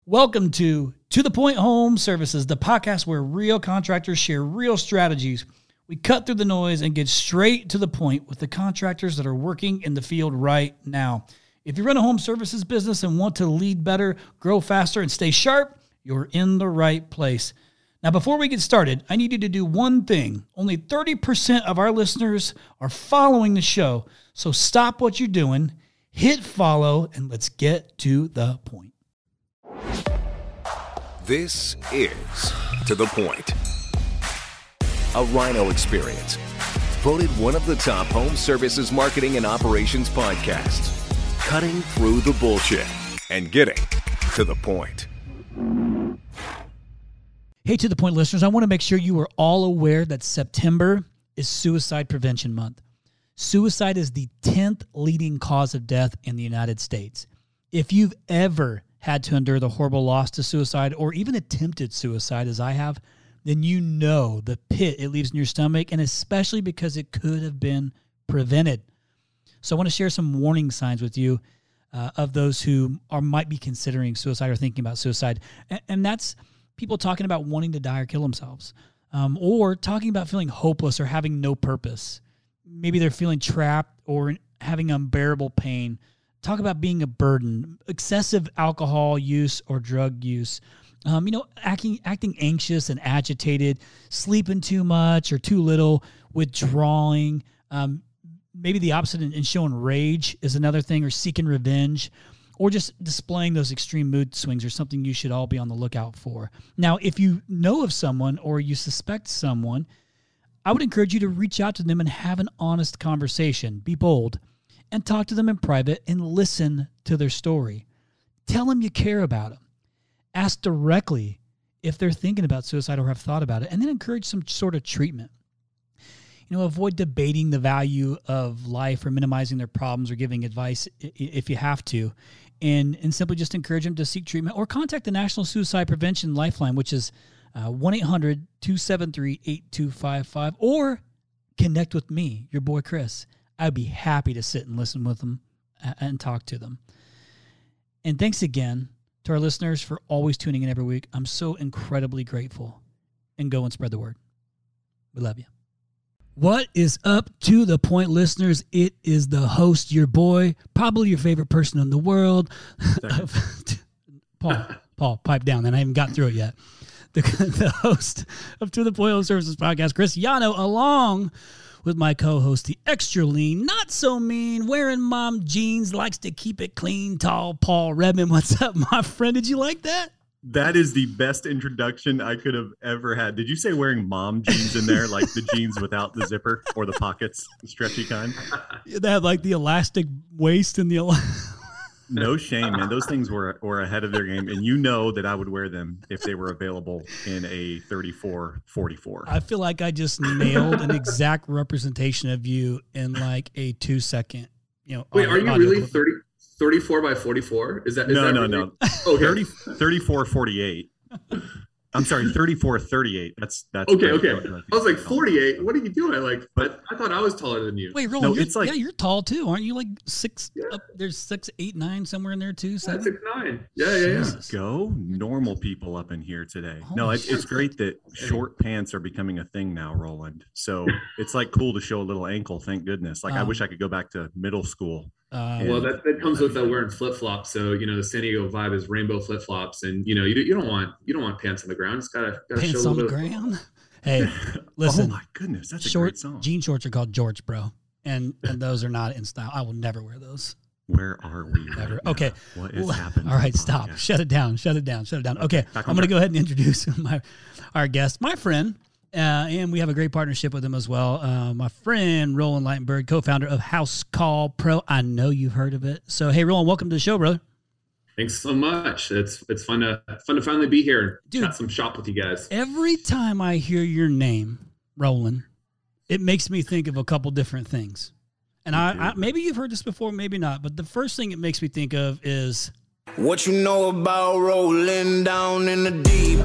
Welcome to the Point Home Services, the podcast where real contractors share real strategies. We cut through the noise and get straight to the point with the contractors that are working in the field right now. If you run a home services business and want to lead better, grow faster, and stay sharp, you're in the right place. Now, before we get started, I need you to do one thing. Only 30% of our listeners are following the show, so stop what you're doing, hit follow, and let's get to the point. This is To The Point, a Rhino experience. Voted one of the top home services marketing and operations podcasts. Cutting through the bullshit and getting to the point. Hey, To The Point listeners, I want to make sure you are all aware that September is Suicide Prevention Month. Suicide is the 10th leading cause of death in the United States. If you've ever had to endure the horrible loss to suicide or even attempted suicide as I have, then you know the pit it leaves in your stomach, and especially because it could have been prevented. So I want to share some warning signs with you of those who might be considering suicide or thinking about suicide. And that's people talking about wanting to die or kill themselves, or talking about feeling hopeless or having no purpose. Maybe they're feeling trapped or having unbearable pain. Talk about being a burden, excessive alcohol use or drug use, acting anxious and agitated, sleeping too much or too little, withdrawing. Maybe the opposite in showing rage is another thing, or seeking revenge, or just displaying those extreme mood swings are something you should all be on the lookout for. Now, if you know of someone or you suspect someone, I would encourage you to reach out to them and have an honest conversation. Be bold. And talk to them in private and listen to their story. Tell them you care about them. Ask directly if they're thinking about suicide or have thought about it, and then encourage some sort of treatment. Avoid debating the value of life or minimizing their problems or giving advice if you have to, and simply just encourage them to seek treatment or contact the National Suicide Prevention Lifeline, which is 1-800-273-8255, or connect with me, your boy Chris. I'd be happy to sit and listen with them and talk to them. And thanks again to our listeners for always tuning in every week. I'm so incredibly grateful. And go and spread the word. We love you. What is up, To The Point listeners? It is the host, your boy, probably your favorite person in the world. Paul, pipe down. And I haven't gotten through it yet. The host of To The Point Home Services Podcast, Chris Yano, along with my co-host, the extra lean, not so mean, wearing mom jeans, likes to keep it clean, tall Paul Redmond. What's up, my friend? Did you like that? That is the best introduction I could have ever had. Did you say wearing mom jeans in there, like the jeans without the zipper or the pockets, the stretchy kind? They have like the elastic waist and the... No shame, man. Those things were ahead of their game, and you know that I would wear them if they were available in a 34-44. I feel like I just nailed an exact representation of you in like a 2-second. Wait, are you really 34 by 44? Is that no? Okay. 34-48. I'm sorry, 34-38. That's okay. I was like 48. What are you doing? I thought I was taller than you. Wait, Roland, you're tall too, aren't you? Like 6? Yeah. There's 6, 8, 9 somewhere in there too. 7? 6'9". Yeah. Go normal people up in here today. It's great that short pants are becoming a thing now, Roland. So it's like cool to show a little ankle. Thank goodness. I wish I could go back to middle school. Well, that comes with wearing flip flops. So the San Diego vibe is rainbow flip flops, and you don't want pants on the ground. It's gotta pants show on the ground. Hey, listen. Oh my goodness, that's a great song. Jean shorts are called George, bro, and those are not in style. I will never wear those. Where are we? Never. Right okay. What is happening? All right, stop. Okay. Shut it down. Okay, I'm going to go ahead and introduce our guest, my friend. And we have a great partnership with him as well. My friend, Roland Lightenberg, co-founder of House Call Pro. I know you've heard of it. So, hey, Roland, welcome to the show, brother. Thanks so much. It's fun to finally be here and chat some shop with you guys. Every time I hear your name, Roland, it makes me think of a couple different things. And I maybe you've heard this before, maybe not. But the first thing it makes me think of is... What you know about rolling down in the deep?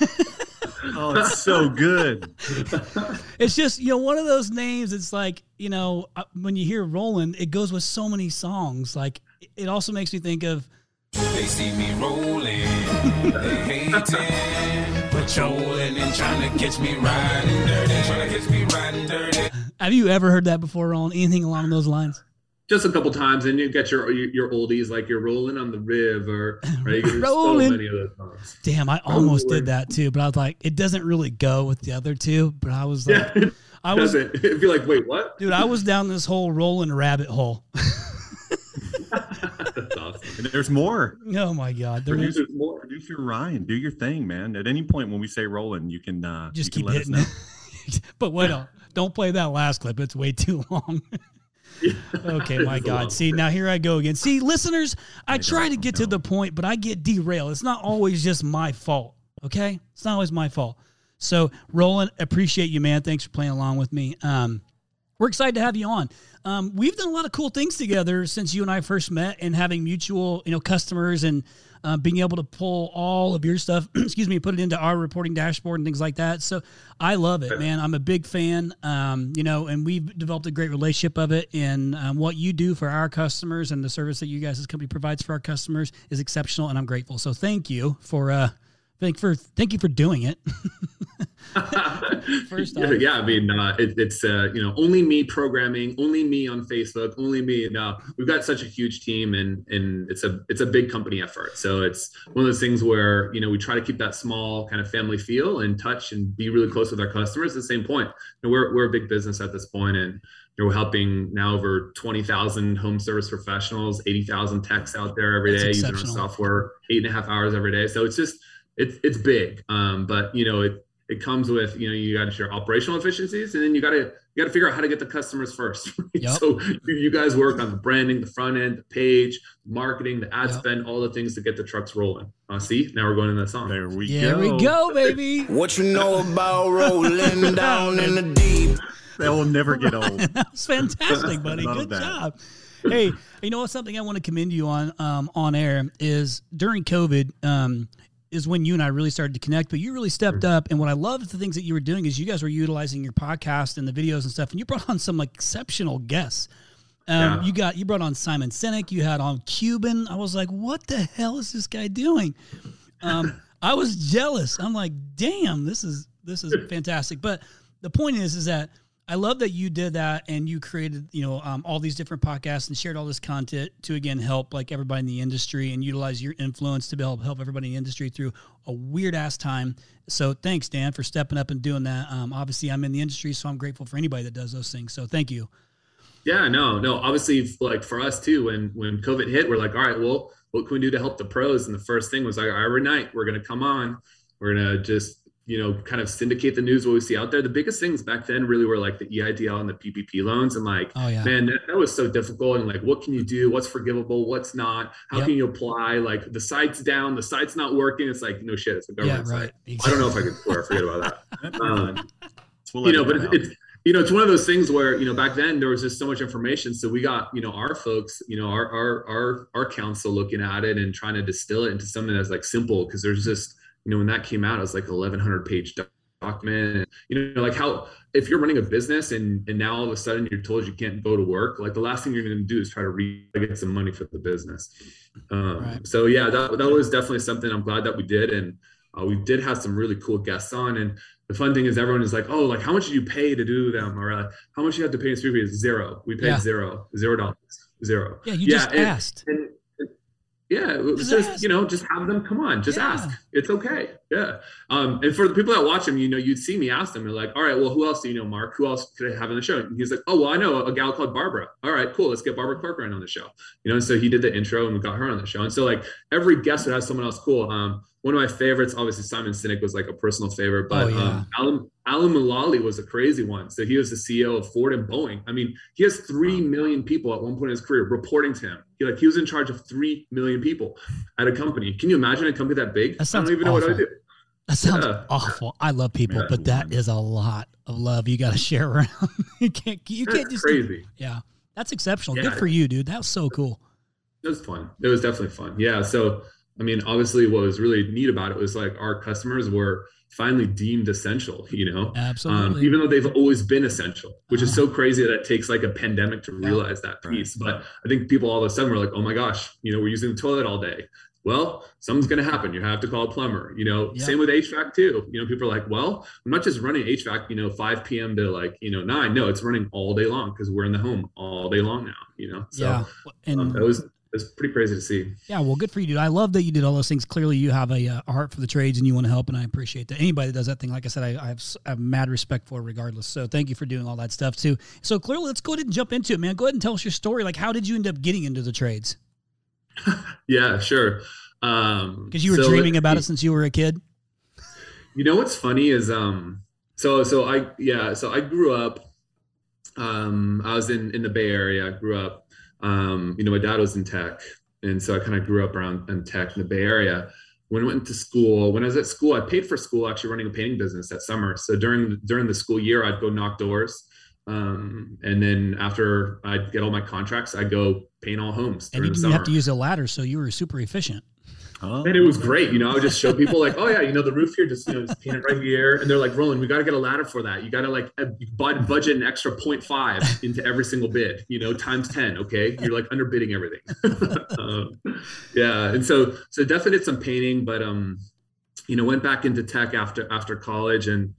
Oh, it's so good. It's just, one of those names. It's like, when you hear Roland, it goes with so many songs. Like, it also makes me think of They see me rolling, they hating, patrolling and trying to catch me riding dirty, Have you ever heard that before, Roland? Anything along those lines? Just a couple times, and you get your oldies like you're rolling on the river, right? Rolling. So many of those songs. Damn, I almost did that too, but I was like, it doesn't really go with the other two. But I was like, It'd be like, wait, what? Dude, I was down this whole rolling rabbit hole. That's awesome. And there's more. Oh my God. Producer Ryan, do your thing, man. At any point when we say rolling, you can just you keep can let hitting us it. know. But wait, don't play that last clip. It's way too long. Okay, my God. See, now here I go again. See, listeners, I try to get to the point, but I get derailed. It's not always just my fault, okay? It's not always my fault. So, Roland, appreciate you, man. Thanks for playing along with me. We're excited to have you on. We've done a lot of cool things together since you and I first met, and having mutual, customers, and being able to pull all of your stuff, put it into our reporting dashboard and things like that. So I love it, man. I'm a big fan, and we've developed a great relationship of it. And what you do for our customers and the service that you guys' company provides for our customers is exceptional, and I'm grateful. So thank you for thank you for doing it. First off. Yeah, I mean, it's only me programming, only me on Facebook, only me. No, we've got such a huge team, and it's a big company effort. So it's one of those things where we try to keep that small kind of family feel and touch and be really close with our customers. At the same point, we're a big business at this point, and we're helping now over 20,000 home service professionals, 80,000 techs out there every day using our software 8.5 hours every day. So it's just it's big, but it comes with you got to share operational efficiencies, and then you got to figure out how to get the customers first. Right? Yep. So you guys work on the branding, the front end, the page, marketing, the ad spend, all the things to get the trucks rolling. See, now we're going into that song. There we go. There we go, baby. What you know about rolling down in the deep? That will never get old. That was fantastic, buddy. Good job. Hey, you know what? Something I want to commend you on air is during COVID. Is when you and I really started to connect, but you really stepped up. And what I loved the things that you were doing is you guys were utilizing your podcast and the videos and stuff, and you brought on some exceptional guests. You brought on Simon Sinek, you had on Cuban. I was like, what the hell is this guy doing? I was jealous. I'm like, damn, this is fantastic. But the point is that I love that you did that, and you created, all these different podcasts and shared all this content to, again, help everybody in the industry and utilize your influence to help everybody in the industry through a weird ass time. So thanks, Dan, for stepping up and doing that. Obviously I'm in the industry, so I'm grateful for anybody that does those things. So thank you. Yeah, no, obviously for us too, when COVID hit, we're like, all right, well, what can we do to help the pros? And the first thing was like, every night we're going to come on, we're going to just, kind of syndicate the news, what we see out there. The biggest things back then really were like the EIDL and the PPP loans. And man, that was so difficult. And what can you do? What's forgivable? What's not? How can you apply? The site's down, the site's not working. It's like, no shit, it's a government site. Exactly. I don't know if I could forget about that. But it's one of those things where, back then there was just so much information. So we got, our folks, our council looking at it and trying to distill it into something that's simple, because there's just, when that came out, it was 1,100 page document. And, how, if you're running a business and now all of a sudden you're told you can't go to work, the last thing you're going to do is try to get some money for the business. So yeah, that was definitely something I'm glad that we did. And we did have some really cool guests on. And the fun thing is everyone is like, oh, how much did you pay to do them? Or how much you have to pay in speed? Zero. We paid $0. Yeah. You just asked. Yeah, just have them come on, just ask. It's okay. Yeah. And for the people that watch him, you'd see me ask them. They're like, all right, well, who else do you know, Mark? Who else could I have on the show? And he's like, oh, well, I know a gal called Barbara. All right, cool. Let's get Barbara Corcoran on the show. And so he did the intro and we got her on the show. And so every guest would have someone else cool. One of my favorites, obviously Simon Sinek was a personal favorite, but Alan Mulally was a crazy one. So he was the CEO of Ford and Boeing. I mean, he has 3 million people at one point in his career reporting to him. He was in charge of 3 million people at a company. Can you imagine a company that big? That sounds I don't even know what I do. That sounds awful. I love people, but that is a lot of love you got to share around. you can't just crazy. Yeah, that's exceptional. Good for you, dude. That was so cool. It was fun. It was definitely fun. Yeah. So, I mean, obviously what was really neat about it was our customers were finally deemed essential, Absolutely. Even though they've always been essential, which is so crazy that it takes a pandemic to realize that piece. But I think people all of a sudden were like, oh my gosh, we're using the toilet all day. well, something's going to happen. You have to call a plumber, Yeah. Same with HVAC too. People are like, well, I'm not just running HVAC, 5 PM to 9. No, it's running all day long because we're in the home all day long now, So Yeah. And it was pretty crazy to see. yeah, well, good for you, dude. I love that you did all those things. Clearly you have a heart for the trades and you want to help. And I appreciate that. Anybody that does that thing, like I said, I have mad respect for regardless. So thank you for doing all that stuff too. So clearly let's go ahead and jump into it, man. Go ahead and tell us your story. Like, how did you end up getting into the trades? Yeah, sure. Because you were dreaming about it since you were a kid. What's funny is so I grew up. I was in the Bay Area. I grew up. My dad was in tech, and so I kind of grew up around in tech in the Bay Area. When I was at school, I paid for school actually running a painting business that summer. So during the school year, I'd go knock doors. And then after I'd get all my contracts, I'd go paint all homes. And you didn't have to use a ladder, so you were super efficient. And it was great. I would just show people like, oh yeah, the roof here, just paint it right here. And they're like, Roland, we got to get a ladder for that. You got to budget an extra 0.5 into every single bid, times 10. Okay. You're underbidding everything. Yeah. And so definitely did some painting, but, went back into tech after college. And,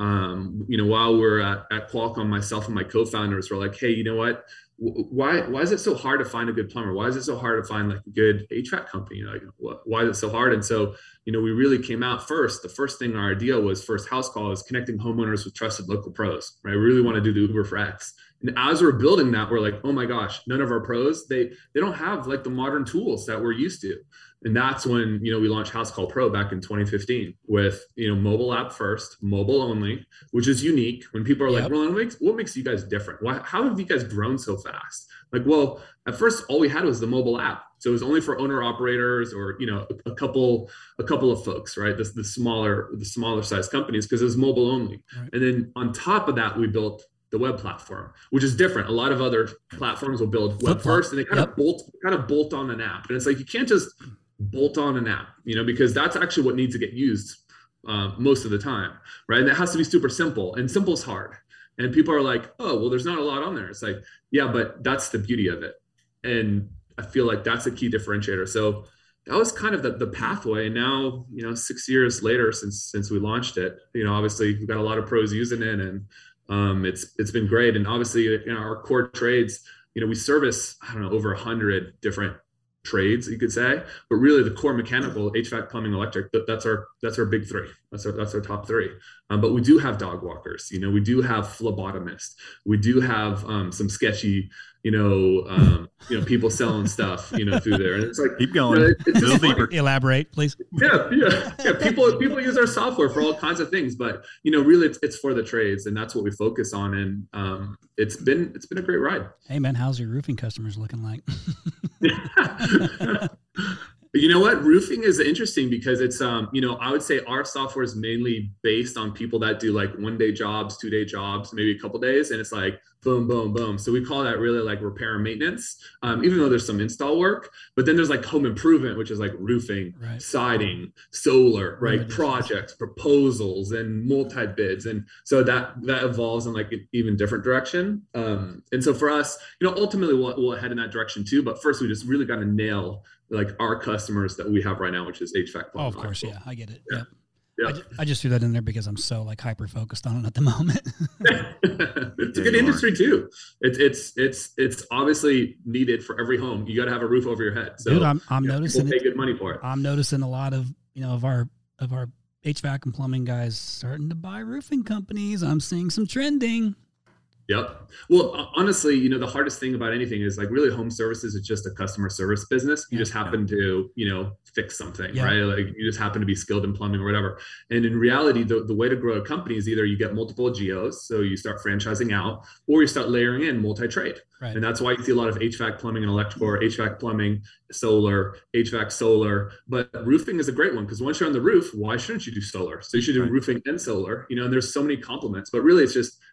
while we're at Qualcomm, myself and my co-founders were like, hey, you know what? Why is it so hard to find a good plumber? Why is it so hard to find a good HVAC company? Why is it so hard? And so, we really came out first. The first thing our idea was first house call is connecting homeowners with trusted local pros, right? We really want to do the Uber for X. And as we're building that, we're like, oh my gosh, none of our pros, they don't have the modern tools that we're used to. And that's when, we launched House Call Pro back in 2015 with, mobile app first, mobile only, which is unique. When people are like, Roland, what makes you guys different? How have you guys grown so fast? Well, at first, all we had was the mobile app. So it was only for owner operators or, a couple of folks, right? The smaller size companies, because it was mobile only. Right. And then on top of that, we built the web platform, which is different. A lot of other platforms will build web first and they kind of bolt on an app. And it's you can't just bolt on an app, because that's actually what needs to get used most of the time, right? And it has to be super simple, and simple is hard. And people are like, oh, well, there's not a lot on there. It's yeah, but that's the beauty of it. And I feel like that's a key differentiator. So that was kind of the pathway. And now, 6 years later, since we launched it, obviously we've got a lot of pros using it, and it's been great. And obviously, our core trades, we service, over 100 different trades, you could say, but really the core mechanical, HVAC, plumbing, electric, that's our big three. That's our top three. But we do have dog walkers, we do have phlebotomists, we do have some sketchy, people selling stuff, through there. And it's keep going. Elaborate, please. Yeah. People use our software for all kinds of things, but really it's for the trades, and that's what we focus on. And it's been a great ride. Hey man, how's your roofing customers looking like? You know what? Roofing is interesting because it's, I would say our software is mainly based on people that do 1-day jobs, 2-day jobs, maybe a couple days. And it's boom, boom, boom. So we call that really repair and maintenance, even though there's some install work. But then there's home improvement, which is roofing, right, siding, solar, right, projects, proposals, and multi-bids. And so that evolves in an even different direction. And so for us, ultimately we'll head in that direction too. But first, we just really got to nail our customers that we have right now, which is HVAC. Oh, of course. Yeah, I get it. Yeah. I just threw that in there because I'm so hyper focused on it at the moment. It's a good industry too. It's obviously needed for every home. You got to have a roof over your head. So dude, I'm noticing people pay good money for it. I'm noticing a lot of of our HVAC and plumbing guys starting to buy roofing companies. I'm seeing some trending. Yep. Well, honestly, the hardest thing about anything is really home services is just a customer service business. You just happen to, fix something, right? You just happen to be skilled in plumbing or whatever. And in reality, the way to grow a company is either you get multiple geos, so you start franchising out, or you start layering in multi-trade. Right. And that's why you see a lot of HVAC, plumbing, and electrical, or HVAC, plumbing, solar, HVAC, solar. But roofing is a great one because once you're on the roof, why shouldn't you do solar? So you should do roofing and solar, and there's so many complements. But really, it's just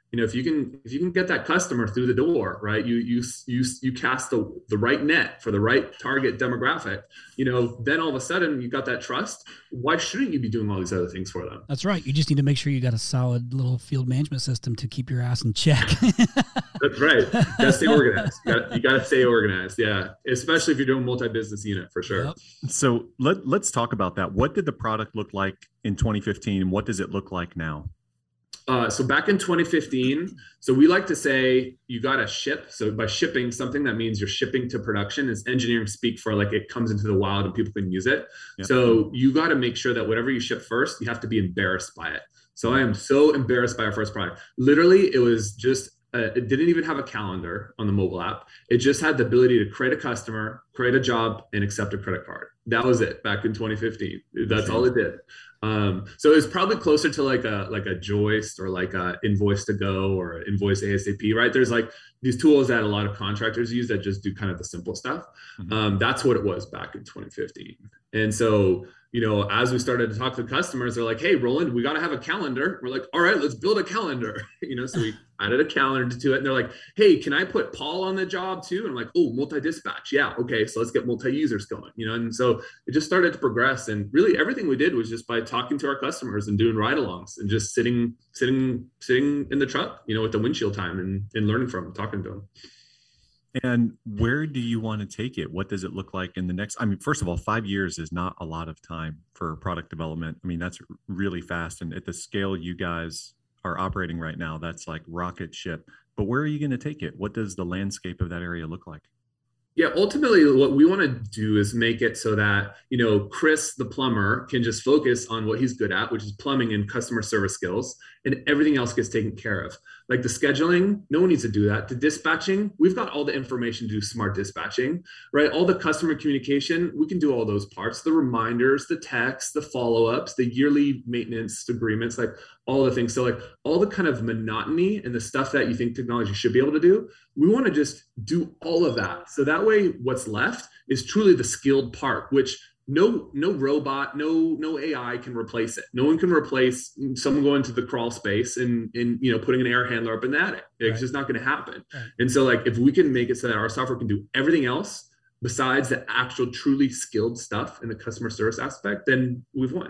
if you can get that customer through the door, right? You cast the right net for the right target demographic, then all of a sudden you got that trust. Why shouldn't you be doing all these other things for them? That's right. You just need to make sure you got a solid little field management system to keep your ass in check. That's right. You gotta stay organized. You gotta stay organized. Yeah. Especially if you're doing multi-business unit, for sure. Yep. So let's talk about that. What did the product look like in 2015 and what does it look like now? So back in 2015, so we like to say you got to ship. So by shipping something, that means you're shipping to production. Is engineering speak for like it comes into the wild and people can use it. Yep. So you got to make sure that whatever you ship first, you have to be embarrassed by it. So I am so embarrassed by our first product. Literally, it was just, it didn't even have a calendar on the mobile app. It just had the ability to create a customer, create a job, and accept a credit card. That was it back in 2015. That's all it did. So it's probably closer to like a Joist or like a Invoice to Go or Invoice ASAP, right? There's like these tools that a lot of contractors use that just do kind of the simple stuff. That's what it was back in 2015. And so, as we started to talk to customers, they're like, hey, Roland, we got to have a calendar. We're like, all right, let's build a calendar. So we added a calendar to it. And they're like, hey, can I put Paul on the job too? And I'm like, oh, multi-dispatch. Yeah. Okay. So let's get multi-users going, and so it just started to progress. And really everything we did was just by talking to our customers and doing ride-alongs and just sitting in the truck, with the windshield time and learning from them, talking to them. And where do you want to take it? What does it look like in the next? First of all, 5 years is not a lot of time for product development. That's really fast. And at the scale you guys are operating right now, that's like rocket ship. But where are you going to take it? What does the landscape of that area look like? Yeah, ultimately what we want to do is make it so that, Chris, the plumber, can just focus on what he's good at, which is plumbing and customer service skills, and everything else gets taken care of. Like the scheduling, no one needs to do that. The dispatching, we've got all the information to do smart dispatching, right? All the customer communication, we can do all those parts, the reminders, the texts, the follow-ups, the yearly maintenance agreements, like all the things. So like all the kind of monotony and the stuff that you think technology should be able to do, we want to just do all of that. So that way what's left is truly the skilled part, which no robot, no AI can replace it. No one can replace someone going to the crawl space and putting an air handler up in the attic. It's just not going to happen. Right. And so like if we can make it so that our software can do everything else besides the actual truly skilled stuff in the customer service aspect, then we've won.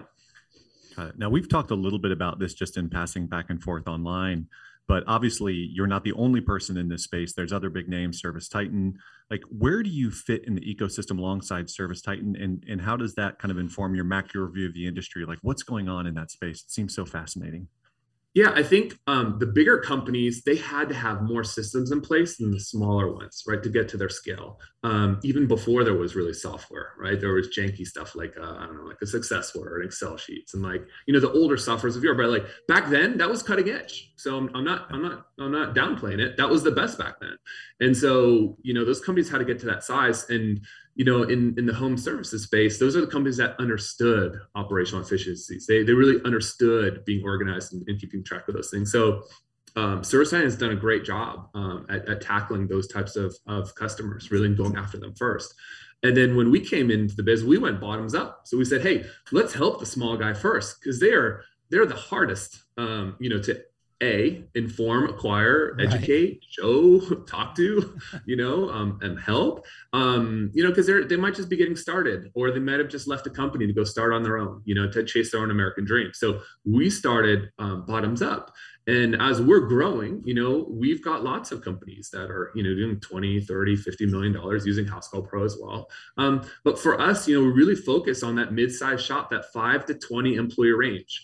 Now we've talked a little bit about this just in passing back and forth online, but obviously you're not the only person in this space. There's other big names, ServiceTitan. Like, where do you fit in the ecosystem alongside ServiceTitan, and how does that kind of inform your macro view of the industry? Like, what's going on in that space? It seems so fascinating. Yeah, I think the bigger companies, they had to have more systems in place than the smaller ones, right, to get to their scale. Even before there was really software, right? There was janky stuff like, like a SuccessWord and Excel sheets and like, the older softwares of Europe, but like back then that was cutting edge. So I'm not downplaying it. That was the best back then. And so, those companies had to get to that size. And in the home services space, those are the companies that understood operational efficiencies. They really understood being organized and keeping track of those things. So ServiceTitan has done a great job at tackling those types of customers, really going after them first. And then when we came into the biz, we went bottoms up. So we said, hey, let's help the small guy first, because they're the hardest, to inform, acquire, educate, show, talk to, and help, because they might just be getting started, or they might have just left a company to go start on their own, to chase their own American dream. So we started bottoms up. And as we're growing, we've got lots of companies that are, doing 20, 30, $50 million using Housecall Pro as well. But for us, we really focus on that mid-sized shop, that 5 to 20 employee range.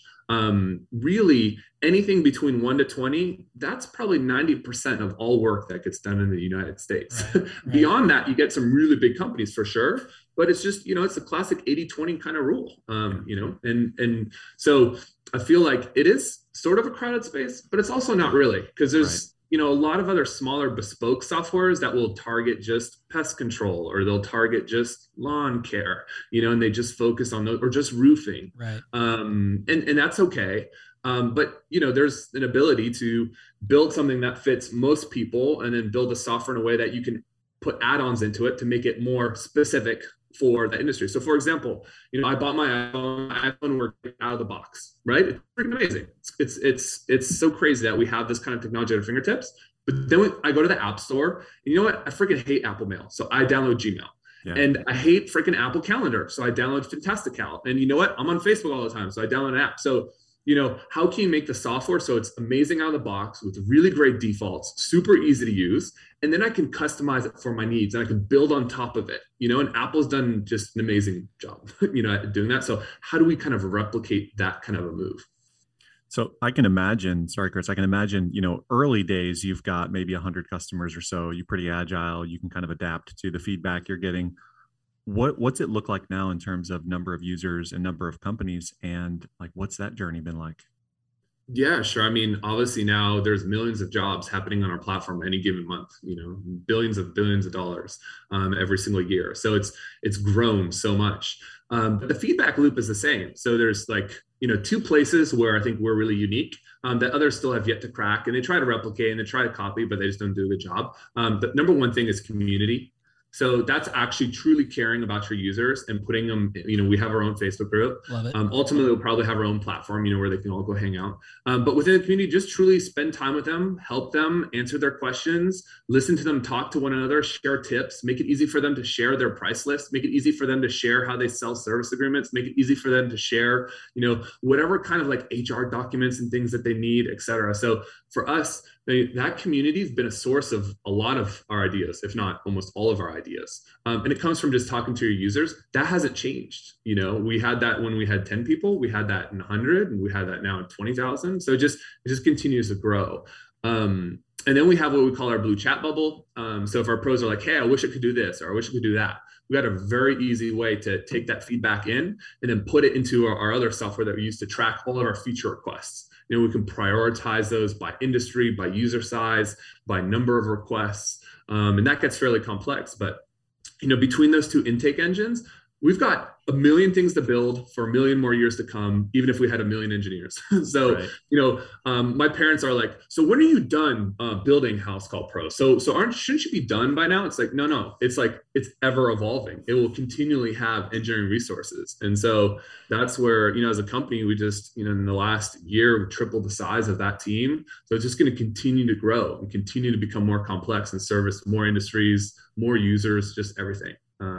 Really anything between 1 to 20, that's probably 90% of all work that gets done in the United States. Right. Beyond that, you get some really big companies for sure, but it's just, it's a classic 80-20 kind of rule, and so I feel like it is sort of a crowded space, but it's also not really, because there's, a lot of other smaller bespoke softwares that will target just pest control, or they'll target just lawn care, and they just focus on those, or just roofing. Right. And that's okay. But, there's an ability to build something that fits most people, and then build a software in a way that you can put add-ons into it to make it more specific, for the industry. So for example, I bought my iPhone worked out of the box, right? It's freaking amazing. It's so crazy that we have this kind of technology at our fingertips. But then I go to the App Store, and you know what? I freaking hate Apple Mail. So I download Gmail. Yeah. And I hate freaking Apple Calendar. So I download Fantastical. And you know what? I'm on Facebook all the time. So I download an app. So, how can you make the software so it's amazing out of the box with really great defaults, super easy to use, and then I can customize it for my needs and I can build on top of it, and Apple's done just an amazing job, at doing that. So how do we kind of replicate that kind of a move? So I can imagine, sorry, Chris, I can imagine, early days, you've got maybe 100 customers or so, you're pretty agile, you can kind of adapt to the feedback you're getting. What's it look like now in terms of number of users and number of companies, and like what's that journey been like? Yeah, sure. I mean, obviously now there's millions of jobs happening on our platform any given month, billions of dollars every single year. So it's grown so much. But the feedback loop is the same. So there's two places where I think we're really unique that others still have yet to crack, and they try to replicate and they try to copy, but they just don't do a good job. But number one thing is community. So that's actually truly caring about your users and putting them, we have our own Facebook group. Love it. Ultimately, we'll probably have our own platform, where they can all go hang out. But within the community, just truly spend time with them, help them answer their questions, listen to them talk to one another, share tips, make it easy for them to share their price list, make it easy for them to share how they sell service agreements, make it easy for them to share, whatever kind of like HR documents and things that they need, et cetera. So for us, that community has been a source of a lot of our ideas, if not almost all of our ideas. And it comes from just talking to your users. That hasn't changed. We had that when we had 10 people, we had that in 100, and we had that now in 20,000. So it just continues to grow. And then we have what we call our blue chat bubble. So if our pros are like, hey, I wish I could do this, or I wish I could do that, we got a very easy way to take that feedback in and then put it into our other software that we use to track all of our feature requests. We can prioritize those by industry, by user size, by number of requests. And that gets fairly complex. But, between those two intake engines, we've got a million things to build for a million more years to come, even if we had a million engineers. So, right. My parents are like, so when are you done building House Call Pro? So shouldn't you be done by now? It's like, no, it's like, it's ever evolving. It will continually have engineering resources. And so that's where, as a company, we just, in the last year, we tripled the size of that team. So it's just going to continue to grow and continue to become more complex and service more industries, more users, just everything.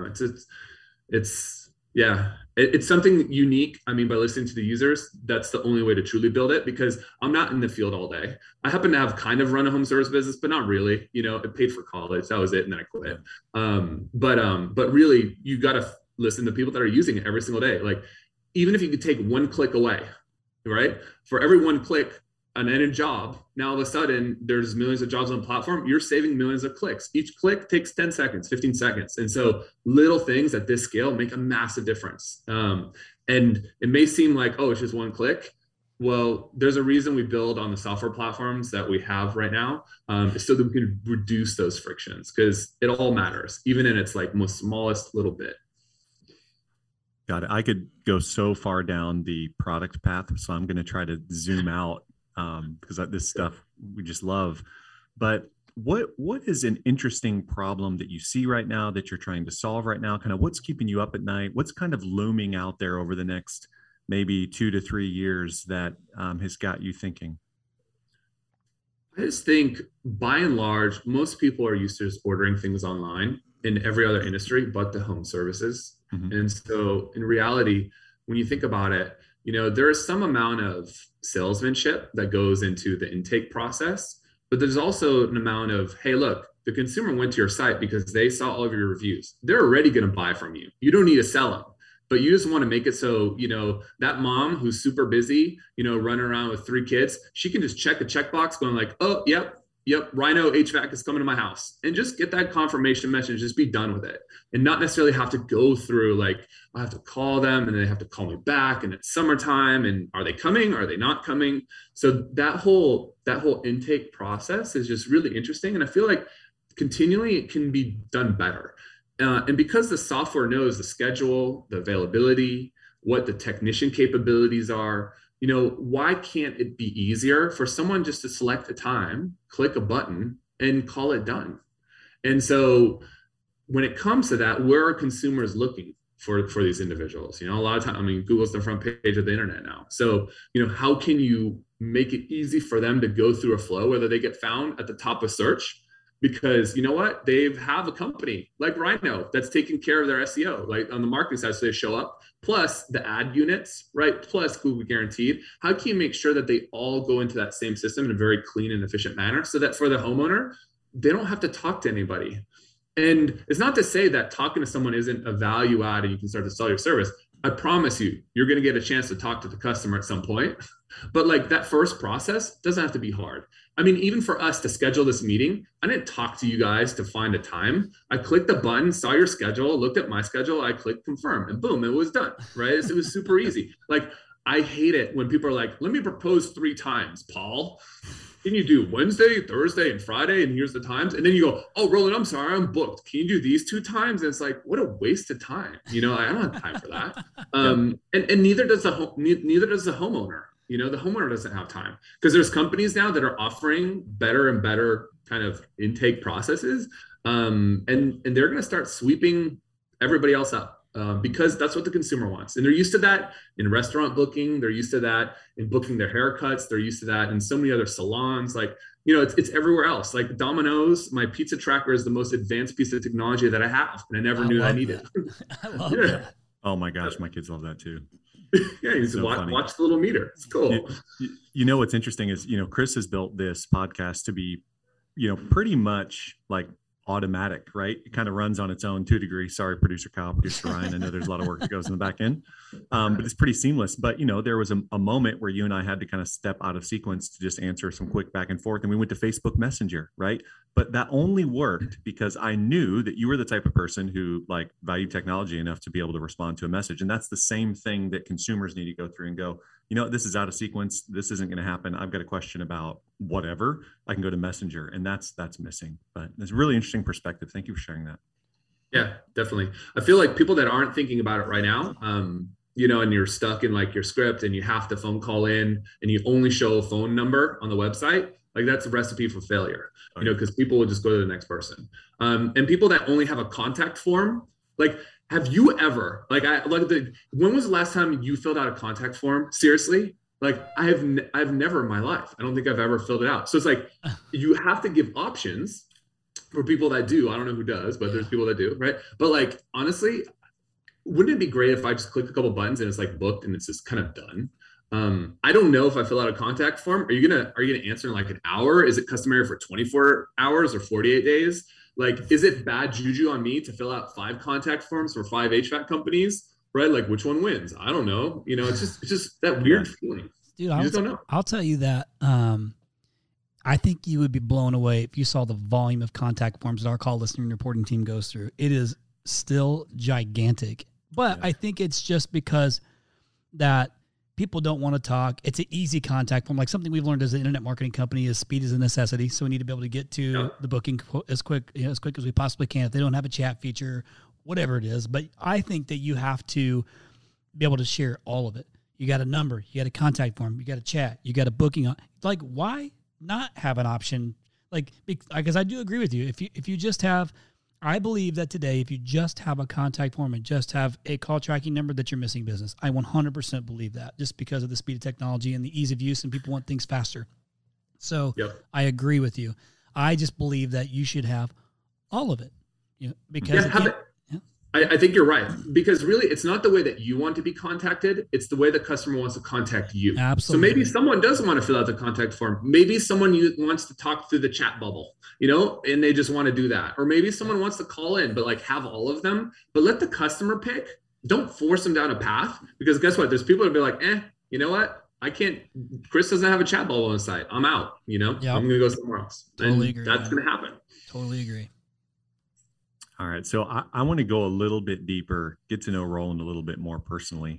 It's something unique. I mean, by listening to the users, that's the only way to truly build it, because I'm not in the field all day. I happen to have kind of run a home service business, but not really. It paid for college. That was it. And then I quit. But really, you got to listen to people that are using it every single day. Like, even if you could take one click away, right? For every one click, an ended job, now all of a sudden there's millions of jobs on the platform, you're saving millions of clicks. Each click takes 10 seconds, 15 seconds. And so little things at this scale make a massive difference. And it may seem like, oh, it's just one click. Well, there's a reason we build on the software platforms that we have right now, so that we can reduce those frictions, because it all matters, even in its most smallest little bit. Got it. I could go so far down the product path, so I'm going to try to zoom out. Because this stuff we just love. But what is an interesting problem that you see right now that you're trying to solve right now? Kind of what's keeping you up at night? What's kind of looming out there over the next maybe 2 to 3 years that has got you thinking? I just think by and large, most people are used to just ordering things online in every other industry but the home services. Mm-hmm. And so in reality, when you think about it, there is some amount of salesmanship that goes into the intake process, but there's also an amount of, hey, look, the consumer went to your site because they saw all of your reviews. They're already going to buy from you. You don't need to sell them, but you just want to make it so, that mom who's super busy, running around with 3 kids, she can just check a checkbox going like, oh, yep, Rhino HVAC is coming to my house, and just get that confirmation message, just be done with it, and not necessarily have to go through I have to call them and they have to call me back, and it's summertime, and are they coming? Are they not coming? So that whole intake process is just really interesting. And I feel like continually it can be done better. And because the software knows the schedule, the availability, what the technician capabilities are, why can't it be easier for someone just to select a time, click a button, and call it done? And so when it comes to that, where are consumers looking for these individuals? A lot of time, Google's the front page of the internet now. So, how can you make it easy for them to go through a flow, whether they get found at the top of search? Because you know what? They have a company like Rhino that's taking care of their SEO, like on the marketing side, so they show up, plus the ad units, right? Plus Google Guaranteed. How can you make sure that they all go into that same system in a very clean and efficient manner so that for the homeowner, they don't have to talk to anybody? And it's not to say that talking to someone isn't a value add and you can start to sell your service. I promise you, you're going to get a chance to talk to the customer at some point. But like that first process doesn't have to be hard. Even for us to schedule this meeting, I didn't talk to you guys to find a time. I clicked the button, saw your schedule, looked at my schedule, I clicked confirm, and boom, it was done, right? It was super easy. Like, I hate it when people are like, let me propose 3 times, Paul. Can you do Wednesday, Thursday, and Friday? And here's the times. And then you go, oh, Roland, I'm sorry, I'm booked. Can you do these 2 times? And it's like, what a waste of time. I don't have time for that. And neither does the homeowner. The homeowner doesn't have time, because there's companies now that are offering better and better kind of intake processes. And they're going to start sweeping everybody else up. Because that's what the consumer wants. And they're used to that in restaurant booking. They're used to that in booking their haircuts. They're used to that in so many other salons. Like, it's everywhere else. Like Domino's, my pizza tracker is the most advanced piece of technology that I have. And I never knew I needed. I love that. Oh my gosh, my kids love that too. Yeah, you just watch the little meter. It's cool. What's interesting is, Chris has built this podcast to be, pretty much like automatic, right? It kind of runs on its own to a degree. Sorry, producer Kyle, producer Ryan. I know there's a lot of work that goes in the back end, but it's pretty seamless. But, there was a moment where you and I had to kind of step out of sequence to just answer some quick back and forth. And we went to Facebook Messenger, right? But that only worked because I knew that you were the type of person who like valued technology enough to be able to respond to a message. And that's the same thing that consumers need to go through and go, this is out of sequence. This isn't going to happen. I've got a question about whatever. I can go to Messenger, and that's missing. But it's a really interesting perspective. Thank you for sharing that. Yeah, definitely. I feel like people that aren't thinking about it right now, and you're stuck in like your script and you have to phone call in and you only show a phone number on the website, like that's a recipe for failure, because people will just go to the next person. And people that only have a contact form, like, have you ever, when was the last time you filled out a contact form? Seriously? Like I've never in my life. I don't think I've ever filled it out. So it's like, you have to give options for people that do. I don't know who does, but there's people that do, right? But like, honestly, wouldn't it be great if I just click a couple buttons and it's like booked and it's just kind of done? I don't know if I fill out a contact form. Are you gonna answer in like an hour? Is it customary for 24 hours or 48 days? Like, is it bad juju on me to fill out 5 contact forms for 5 HVAC companies, right? Like, which one wins? I don't know. It's just that weird feeling. Dude, I just don't know. I'll tell you that. I think you would be blown away if you saw the volume of contact forms that our call listening and reporting team goes through. It is still gigantic, but I think it's just because that people don't want to talk. It's an easy contact form. Like something we've learned as an internet marketing company is speed is a necessity. So we need to be able to get to the booking as quick as we possibly can. If they don't have a chat feature, whatever it is. But I think that you have to be able to share all of it. You got a number, you got a contact form, you got a chat, you got a booking on. Like, why not have an option? Like, because I do agree with you. If you just have, I believe that today, if you just have a contact form and just have a call tracking number, that you're missing business. I 100% believe that, just because of the speed of technology and the ease of use, and people want things faster. So I agree with you. I just believe that you should have all of it. Because I think you're right, because really it's not the way that you want to be contacted. It's the way the customer wants to contact you. Absolutely. So maybe someone does want to fill out the contact form. Maybe someone wants to talk through the chat bubble, and they just want to do that. Or maybe someone wants to call in, but like have all of them, but let the customer pick. Don't force them down a path, because guess what? There's people that be like, you know what? I can't, Chris doesn't have a chat bubble on the site. I'm out, I'm going to go somewhere else. Totally agree. That's going to happen. Totally agree. All right. So I want to go a little bit deeper, get to know Roland a little bit more personally.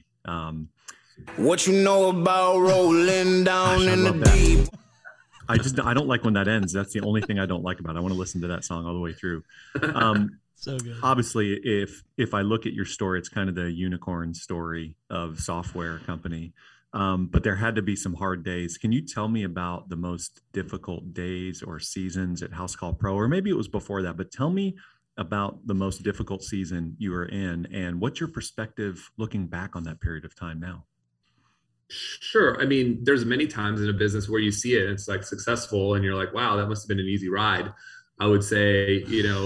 What you know about rolling down in the deep? I don't like when that ends. That's the only thing I don't like about it. I want to listen to that song all the way through. So good. Obviously, if I look at your story, it's kind of the unicorn story of software company. But there had to be some hard days. Can you tell me about the most difficult days or seasons at House Call Pro? Or maybe it was before that, but tell me about the most difficult season you were in, and what's your perspective looking back on that period of time now? Sure. I mean, there's many times in a business where you see it and it's like successful and you're like, wow, that must have been an easy ride. I would say,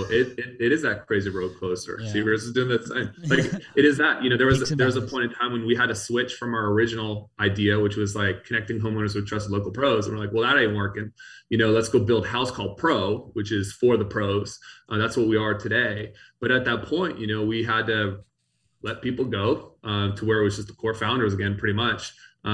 it is that crazy roller coaster. Yeah. Seavers is doing the same. Like it is that, there was a point in time when we had to switch from our original idea, which was like connecting homeowners with trusted local pros. And we're like, well, that ain't working. Let's go build House Call Pro, which is for the pros. That's what we are today. But at that point, we had to let people go to where it was just the core founders again, pretty much.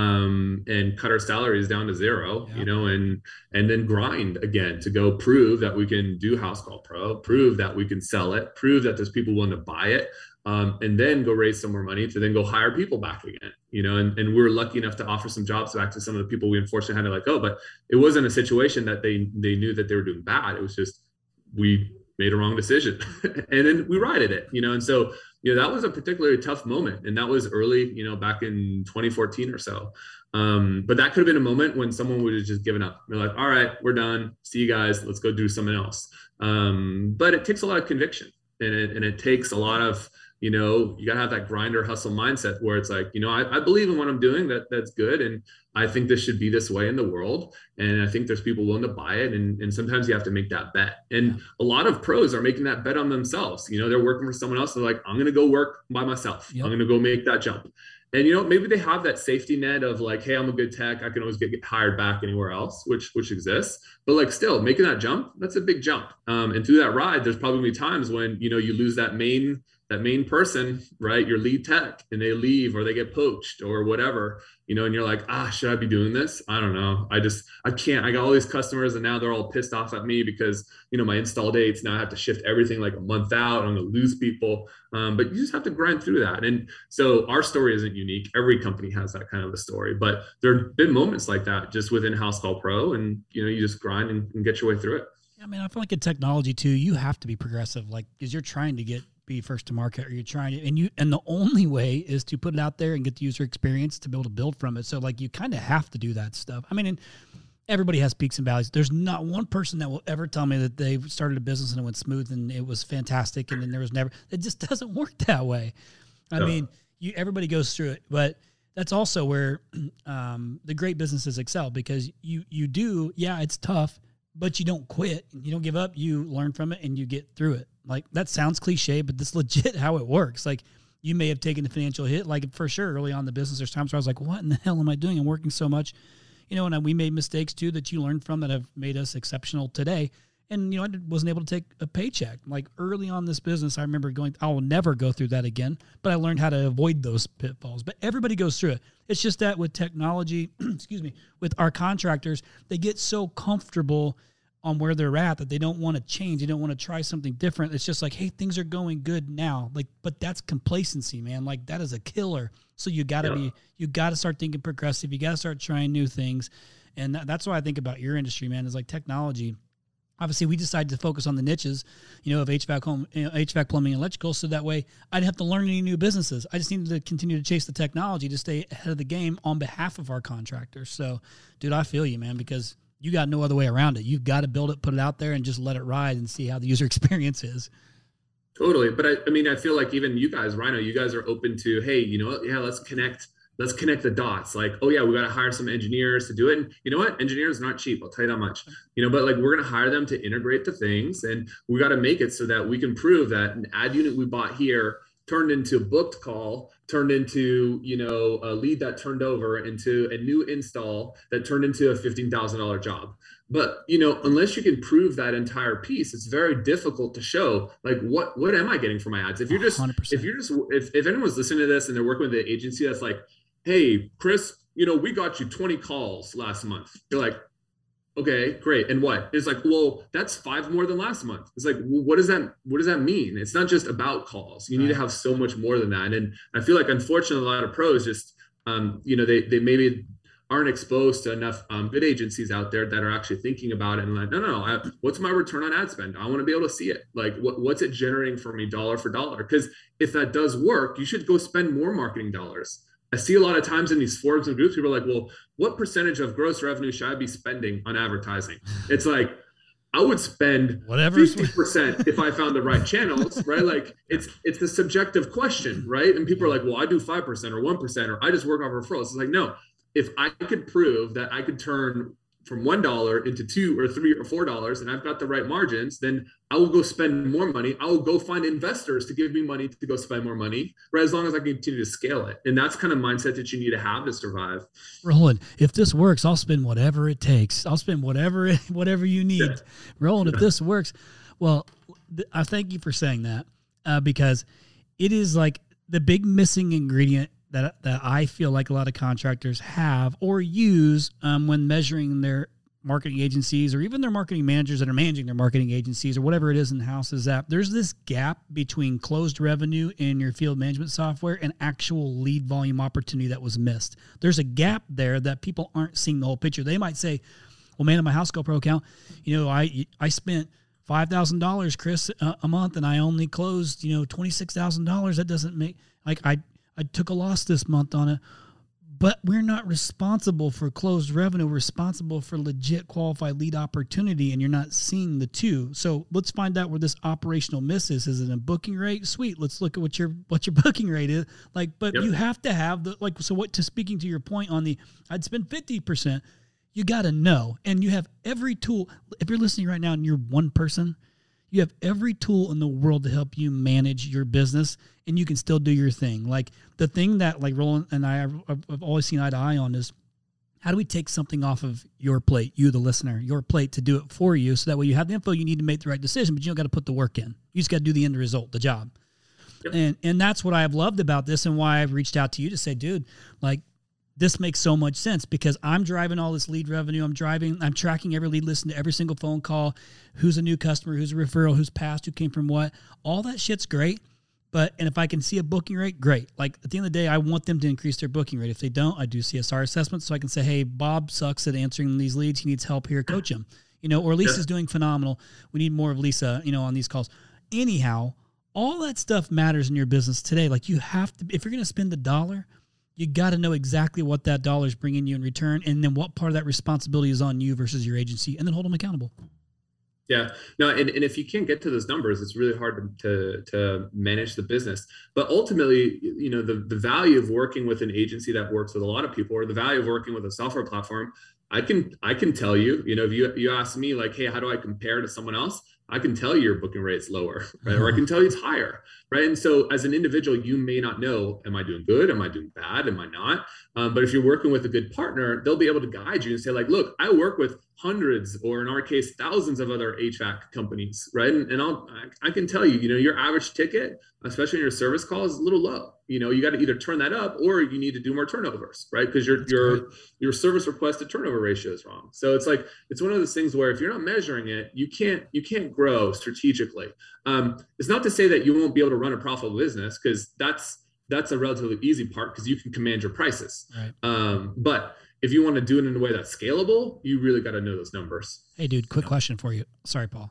And cut our salaries down to zero, and then grind again to go prove that we can do House Call Pro, prove that we can sell it, prove that there's people willing to buy it, and then go raise some more money to then go hire people back again, and we were lucky enough to offer some jobs back to some of the people we unfortunately had to let go. But it wasn't a situation that they knew that they were doing bad. It was just, we made a wrong decision and then we righted it, and so that was a particularly tough moment. And that was early, back in 2014 or so. But that could have been a moment when someone would have just given up. They're like, all right, we're done. See you guys. Let's go do something else. But it takes a lot of conviction and it takes a lot of, you gotta have that grinder hustle mindset where it's like, I believe in what I'm doing, that's good. And I think this should be this way in the world. And I think there's people willing to buy it. And sometimes you have to make that bet. And a lot of pros are making that bet on themselves. They're working for someone else. They're like, I'm going to go work by myself. Yep. I'm going to go make that jump. And, maybe they have that safety net of like, hey, I'm a good tech. I can always get hired back anywhere else, which exists. But like still making that jump, that's a big jump. And through that ride, there's probably times when, you lose that main person, right? Your lead tech, and they leave or they get poached or whatever, and you're like, should I be doing this? I don't know. I can't. I got all these customers and now they're all pissed off at me because, my install dates, now I have to shift everything like a month out. I'm going to lose people. But you just have to grind through that. And so our story isn't unique. Every company has that kind of a story, but there have been moments like that just within House Call Pro, and, you just grind and get your way through it. I mean, I feel like in technology too, you have to be progressive, like, because you're trying to be first to market, or you're trying to, and the only way is to put it out there and get the user experience to be able to build from it. So like, you kind of have to do that stuff. I mean, and everybody has peaks and valleys. There's not one person that will ever tell me that they started a business and it went smooth and it was fantastic. And then there was never, it just doesn't work that way. I mean, everybody goes through it, but that's also where the great businesses excel, because you do, it's tough, but you don't quit, you don't give up, you learn from it and you get through it. Like, that sounds cliche, but that's legit how it works. Like, you may have taken a financial hit, like for sure early on in the business, there's times where I was like, what in the hell am I doing? I'm working so much, and we made mistakes too that you learned from that have made us exceptional today. And, I wasn't able to take a paycheck. Like, early on this business, I remember I will never go through that again, but I learned how to avoid those pitfalls. But everybody goes through it. It's just that with technology, with our contractors, they get so comfortable on where they're at that they don't want to change. They don't want to try something different. It's just like, hey, things are going good now. Like, but that's complacency, man. Like, that is a killer. So you got to start thinking progressive. You got to start trying new things. And that's what I think about your industry, man, is like technology. Obviously, we decided to focus on the niches, of HVAC, plumbing, and electrical, so that way I didn't have to learn any new businesses. I just needed to continue to chase the technology to stay ahead of the game on behalf of our contractors. So, dude, I feel you, man, because you got no other way around it. You've got to build it, put it out there, and just let it ride and see how the user experience is. Totally. But I feel like even you guys, Rhino, you guys are open to, hey, you know what? Yeah, let's connect the dots. Like, oh yeah, we got to hire some engineers to do it. And you know what? Engineers are not cheap. I'll tell you that much, but like, we're going to hire them to integrate the things, and we got to make it so that we can prove that an ad unit we bought here turned into a booked call, turned into, a lead that turned over into a new install that turned into a $15,000 job. But, unless you can prove that entire piece, it's very difficult to show, like, what am I getting for my ads? If anyone's listening to this and they're working with the agency that's like, hey, Chris, we got you 20 calls last month. You're like, okay, great. And what? It's like, well, that's 5 more than last month. It's like, well, what does that mean? It's not just about calls. You need to have so much more than that. And I feel like, unfortunately, a lot of pros just, they maybe aren't exposed to enough good agencies out there that are actually thinking about it and like, no, what's my return on ad spend? I want to be able to see it. Like, what's it generating for me dollar for dollar? Because if that does work, you should go spend more marketing dollars. I see a lot of times in these forums and groups, people are like, well, what percentage of gross revenue should I be spending on advertising? It's like, I would spend whatever 50% if I found the right channels, right? Like it's the subjective question, right? And people are like, well, I do 5% or 1%, or I just work off referrals. It's like, no, if I could prove that I could turn from $1 into $2 or $3 or $4, and I've got the right margins, then I will go spend more money. I will go find investors to give me money to go spend more money, right? As long as I continue to scale it. And that's kind of mindset that you need to have to survive. Roland, if this works, I'll spend whatever it takes. I'll spend whatever you need. Yeah. Roland, if this works, well, I thank you for saying that because it is like the big missing ingredient that I feel like a lot of contractors have or use when measuring their marketing agencies or even their marketing managers that are managing their marketing agencies or whatever it is in-house, is that there's this gap between closed revenue in your field management software and actual lead volume opportunity that was missed. There's a gap there that people aren't seeing the whole picture. They might say, well, man, in my HouseCall Pro account, I spent $5,000, Chris, a month, and I only closed, $26,000. That doesn't make, like, I took a loss this month on it, but we're not responsible for closed revenue. We're responsible for legit qualified lead opportunity, and you're not seeing the two. So let's find out where this operational miss is. Is it a booking rate? Sweet. Let's look at what your booking rate is. Like, but you have to have speaking to your point on I'd spend 50%, you got to know, and you have every tool. If you're listening right now and you're one person, you have every tool in the world to help you manage your business, and you can still do your thing. Like the thing that like Roland and I have always seen eye to eye on is, how do we take something off of your plate, you, the listener, your plate, to do it for you, so that way you have the info you need to make the right decision, but you don't got to put the work in. You just got to do the end result, the job. Yep. And that's what I've loved about this, and why I've reached out to you to say, dude, like, this makes so much sense, because I'm driving all this lead revenue. I'm tracking every lead, listen to every single phone call, who's a new customer, who's a referral, who's passed, who came from what. All that shit's great. And if I can see a booking rate, great. Like at the end of the day, I want them to increase their booking rate. If they don't, I do CSR assessments, so I can say, hey, Bob sucks at answering these leads. He needs help here. Coach him. Or Lisa's doing phenomenal. We need more of Lisa, on these calls. Anyhow, all that stuff matters in your business today. Like you have to, if you're going to spend $1, you got to know exactly what that dollar is bringing you in return, and then what part of that responsibility is on you versus your agency, and then hold them accountable. Yeah, no, and if you can't get to those numbers, it's really hard to manage the business. But ultimately, the value of working with an agency that works with a lot of people, or the value of working with a software platform, I can tell you, if you ask me like, hey, how do I compare to someone else? I can tell you your booking rate's lower, right? Or I can tell you it's higher, right? And so as an individual, you may not know, am I doing good? Am I doing bad? Am I not? But if you're working with a good partner, they'll be able to guide you and say like, look, I work with hundreds, or in our case, thousands of other HVAC companies, right? And I can tell you, your average ticket, especially in your service call, is a little low. You got to either turn that up, or you need to do more turnovers, right? Because your service request to turnover ratio is wrong. So it's like, it's one of those things where if you're not measuring it, you can't grow strategically. It's not to say that you won't be able to run a profitable business, because that's a relatively easy part, because you can command your prices. Right. But if you want to do it in a way that's scalable, you really got to know those numbers. Hey, dude, quick question for you. Sorry, Paul.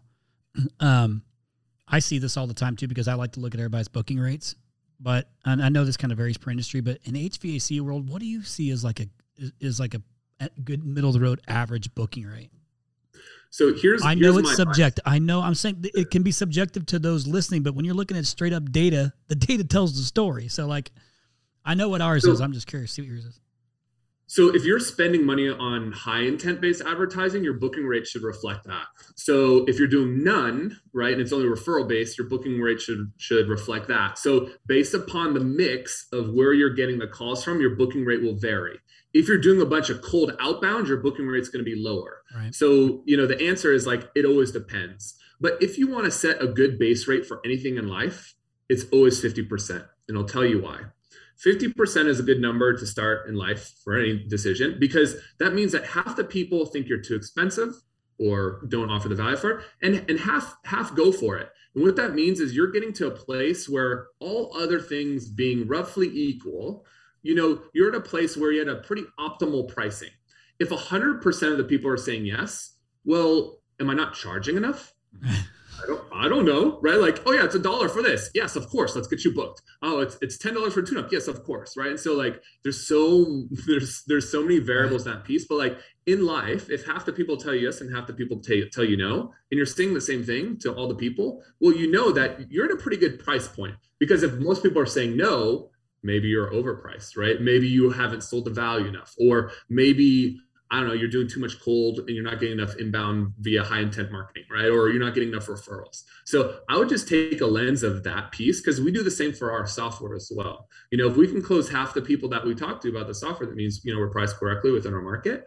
I see this all the time too, because I like to look at everybody's booking rates. But and I know this kind of varies per industry, but in the HVAC world, what do you see as like a good middle of the road average booking rate? So I know it's subjective. I know I'm saying it can be subjective to those listening, but when you're looking at straight up data, the data tells the story. So like, I know what ours is. I'm just curious. See what yours is. So if you're spending money on high intent based advertising, your booking rate should reflect that. So if you're doing none, right, and it's only referral based, your booking rate should reflect that. So based upon the mix of where you're getting the calls from, your booking rate will vary. If you're doing a bunch of cold outbound, your booking rate is going to be lower. Right. So, the answer is like, it always depends. But if you want to set a good base rate for anything in life, it's always 50%. And I'll tell you why. 50% is a good number to start in life for any decision, because that means that half the people think you're too expensive or don't offer the value for it, and half go for it. And what that means is you're getting to a place where, all other things being roughly equal, you're at a place where you're at a pretty optimal pricing. If 100% of the people are saying yes, well, am I not charging enough? I don't know, right? Like, oh yeah, it's $1 for this. Yes, of course. Let's get you booked. Oh, it's $10 for a tune-up. Yes, of course, right? And so like, there's so many variables in that piece. But like in life, if half the people tell you yes and half the people tell you no, and you're saying the same thing to all the people, well, you know that you're at a pretty good price point. Because if most people are saying no, maybe you're overpriced, right? Maybe you haven't sold the value enough, or maybe, I don't know, you're doing too much cold and you're not getting enough inbound via high intent marketing, right? Or you're not getting enough referrals. So I would just take a lens of that piece, because we do the same for our software as well. You know, if we can close half the people that we talk to about the software, that means, you know, we're priced correctly within our market,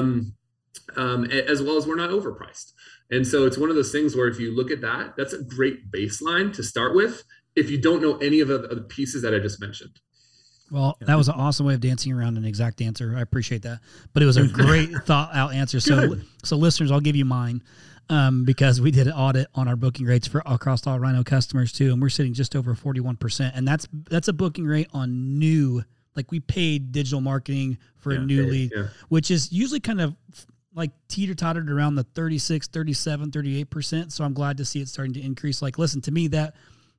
as well as we're not overpriced. And so it's one of those things where if you look at that, that's a great baseline to start with, if you don't know any of the pieces that I just mentioned. Well, that was an awesome way of dancing around an exact answer. I appreciate that. But it was a great thought out answer. So listeners, I'll give you mine, because we did an audit on our booking rates for across all Rhino customers too. And we're sitting just over 41%. And that's a booking rate on new, like we paid digital marketing for a new lead, which is usually kind of like teeter-tottered around the 36, 37, 38%. So I'm glad to see it starting to increase. Like, listen, to me, that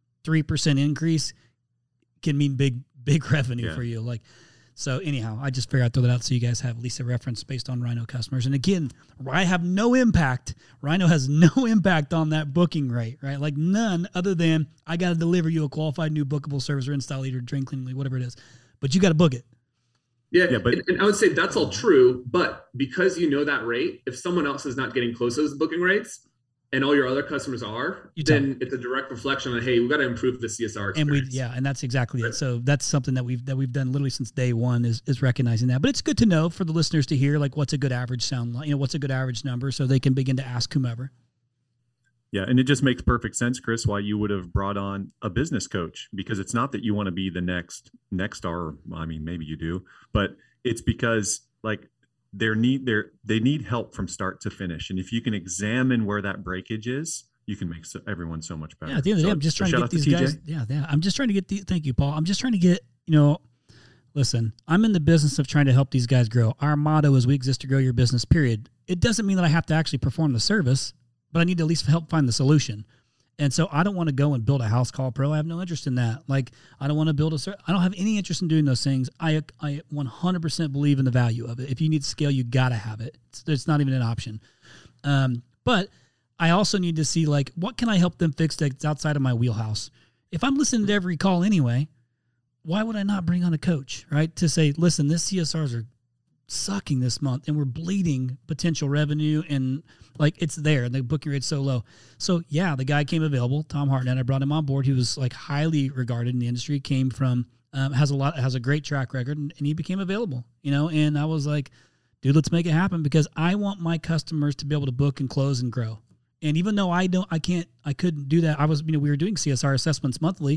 3% increase can mean big revenue for you. Like, so anyhow, I just figured I'd throw that out so you guys have at least a reference based on Rhino customers. And again, I have no impact. Rhino has no impact on that booking rate, right? Like none, other than I got to deliver you a qualified new bookable service or install lead or drain cleaning lead, whatever it is. But you got to book it. Yeah, but and I would say that's all true. But because you know that rate, if someone else is not getting close to those booking rates, and all your other customers are, then it's a direct reflection on, hey, we've got to improve the CSR experience. And that's exactly it. So that's something that we've done literally since day one is recognizing that. But it's good to know for the listeners to hear, like, what's a good average sound like, what's a good average number, so they can begin to ask whomever. Yeah, and it just makes perfect sense, Chris, why you would have brought on a business coach, because it's not that you want to be the next star. I mean, maybe you do, but it's because like they need help from start to finish. And if you can examine where that breakage is, you can make everyone so much better. Yeah, at the end of the day, I'm just trying to get these guys. Yeah, I'm just trying to get thank you, Paul. I'm just trying to get, listen, I'm in the business of trying to help these guys grow. Our motto is we exist to grow your business, period. It doesn't mean that I have to actually perform the service, but I need to at least help find the solution. And so I don't want to go and build a house call pro. I have no interest in that. Like, I don't want to build I don't have any interest in doing those things. I 100% believe in the value of it. If you need to scale, you got to have it. It's not even an option. But I also need to see, like, what can I help them fix that's outside of my wheelhouse? If I'm listening to every call anyway, why would I not bring on a coach, right? To say, listen, this CSRs are sucking this month and we're bleeding potential revenue, and like it's there and the booking rate's so low. So yeah, the guy came available, Tom Hartnett. I brought him on board. He was like highly regarded in the industry, came from has a great track record, and he became available, and I was like, dude, let's make it happen, because I want my customers to be able to book and close and grow. And even though I couldn't do that, we were doing CSR assessments monthly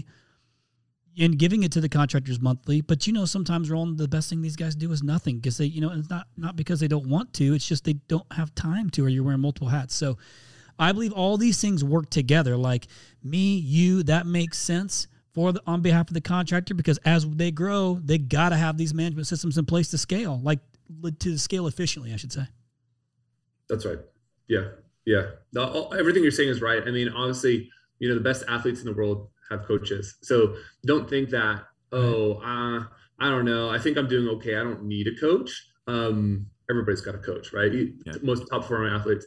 and giving it to the contractors monthly. But, sometimes, Roland, the best thing these guys do is nothing, because they, it's not because they don't want to, it's just they don't have time to, or you're wearing multiple hats. So I believe all these things work together. Like me, you, that makes sense on behalf of the contractor, because as they grow, they got to have these management systems in place to scale, to scale efficiently, I should say. That's right. Yeah. Yeah. Everything you're saying is right. I mean, honestly, the best athletes in the world have coaches. So don't think that, I don't know, I think I'm doing okay, I don't need a coach. Everybody's got a coach, right? Most top performing athletes.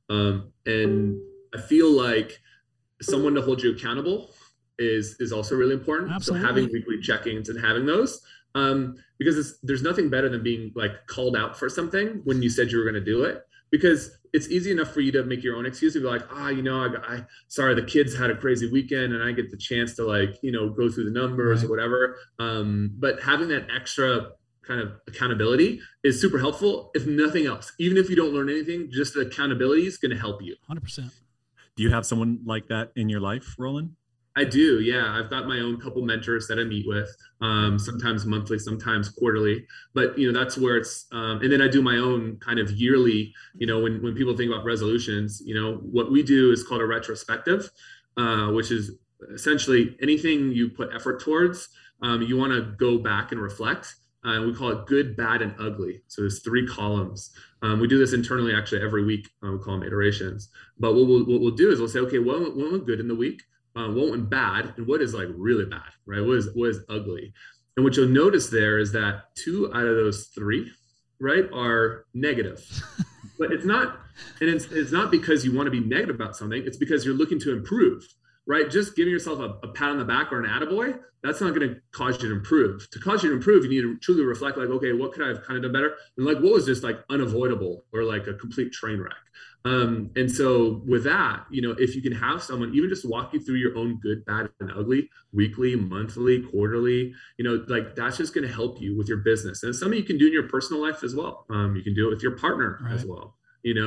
And I feel like someone to hold you accountable is also really important. Absolutely. So having weekly check-ins and having those, because there's nothing better than being like called out for something when you said you were going to do it, because it's easy enough for you to make your own excuse and be like, sorry, the kids had a crazy weekend and I get the chance to go through the numbers or whatever. But having that extra kind of accountability is super helpful. If nothing else, even if you don't learn anything, just the accountability is going to help you. 100%. Do you have someone like that in your life, Roland? I do. Yeah. I've got my own couple mentors that I meet with, sometimes monthly, sometimes quarterly, but that's where it's, and then I do my own kind of yearly, when people think about resolutions, what we do is called a retrospective, which is essentially anything you put effort towards, you want to go back and reflect and we call it good, bad, and ugly. So there's 3 columns. We do this internally actually every week. We call them iterations. But what we'll do is we'll say, okay, what went good in the week? What went bad? And what is like really bad, right? What is ugly? And what you'll notice there is that 2 out of those 3, right, are negative. But it's not because you want to be negative about something. It's because you're looking to improve, right? Just giving yourself a pat on the back or an attaboy, that's not going to cause you to improve. To cause you to improve, you need to truly reflect like, okay, what could I have kind of done better? And like, what was just like unavoidable or like a complete train wreck? And so with that, if you can have someone even just walk you through your own good, bad, and ugly weekly, monthly, quarterly, like that's just going to help you with your business. And it's something you can do in your personal life as well. You can do it with your partner as well,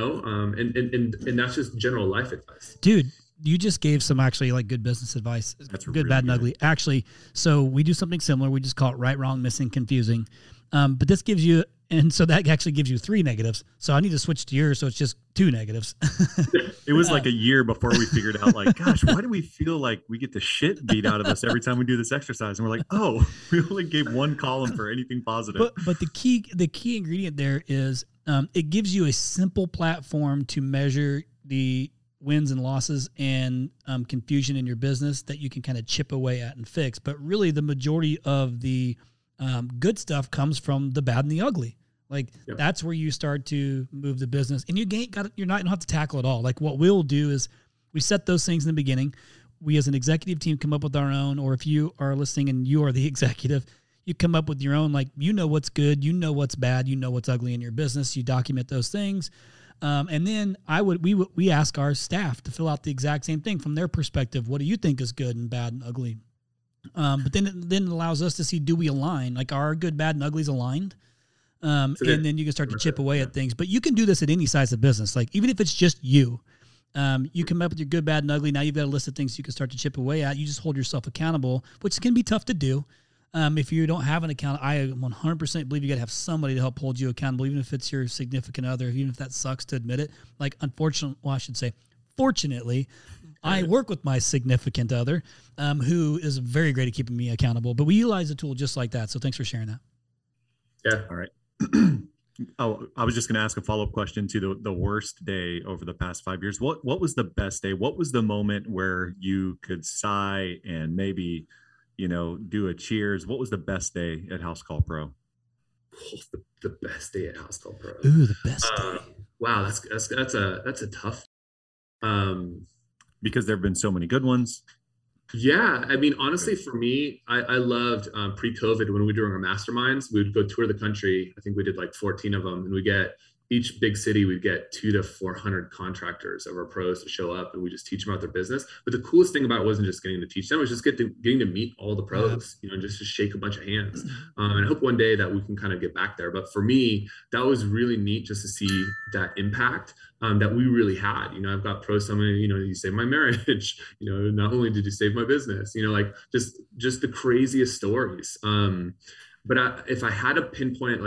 and that's just general life advice. Dude, you just gave some actually like good business advice. That's good, really bad, and ugly. Actually, so we do something similar. We just call it right, wrong, missing, confusing. But this gives you, and so that actually gives you 3 negatives. So I need to switch to yours, so it's just 2 negatives. It was like a year before we figured out, like, gosh, why do we feel like we get the shit beat out of us every time we do this exercise? And we're like, oh, we only gave 1 column for anything positive. But the key ingredient there is it gives you a simple platform to measure the wins and losses and confusion in your business that you can kind of chip away at and fix. But really, the majority of the good stuff comes from the bad and the ugly. Like that's where you start to move the business, and you don't have to tackle it all. Like what we'll do is we set those things in the beginning. We as an executive team come up with our own, or if you are listening and you are the executive, you come up with your own, like, what's good, what's bad, what's ugly in your business. You document those things. And then we ask our staff to fill out the exact same thing from their perspective. What do you think is good and bad and ugly? But then it allows us to see, do we align? Like, are our good, bad, and uglies aligned? And then you can start to chip away at things. But you can do this at any size of business. Like, even if it's just you, you come up with your good, bad, and ugly. Now you've got a list of things you can start to chip away at. You just hold yourself accountable, which can be tough to do. If you don't have an account, I 100% believe you got to have somebody to help hold you accountable, even if it's your significant other, even if that sucks to admit it. Like, fortunately, I work with my significant other, who is very great at keeping me accountable. But we utilize a tool just like that. So thanks for sharing that. Yeah. All right. Oh, I was just going to ask a follow-up question to the worst day over the past 5 years. What was the best day? What was the moment where you could sigh and maybe do a cheers? What was the best day at House Call Pro? Oh, the best day at House Call Pro. Ooh, the best day. Wow, that's a tough. Because there have been so many good ones. Yeah, I mean, honestly, for me, I loved pre-COVID when we were doing our masterminds. We would go tour the country. I think we did like 14 of them, and we get each big city, we'd get 200 to 400 contractors of our pros to show up, and we just teach them about their business. But the coolest thing about it wasn't just getting to teach them; it was just getting to meet all the pros, just to shake a bunch of hands. And I hope one day that we can kind of get back there. But for me, that was really neat just to see that impact that we really had. I've got pros telling me, you saved my marriage. Not only did you save my business, like just the craziest stories. But if I had to pinpoint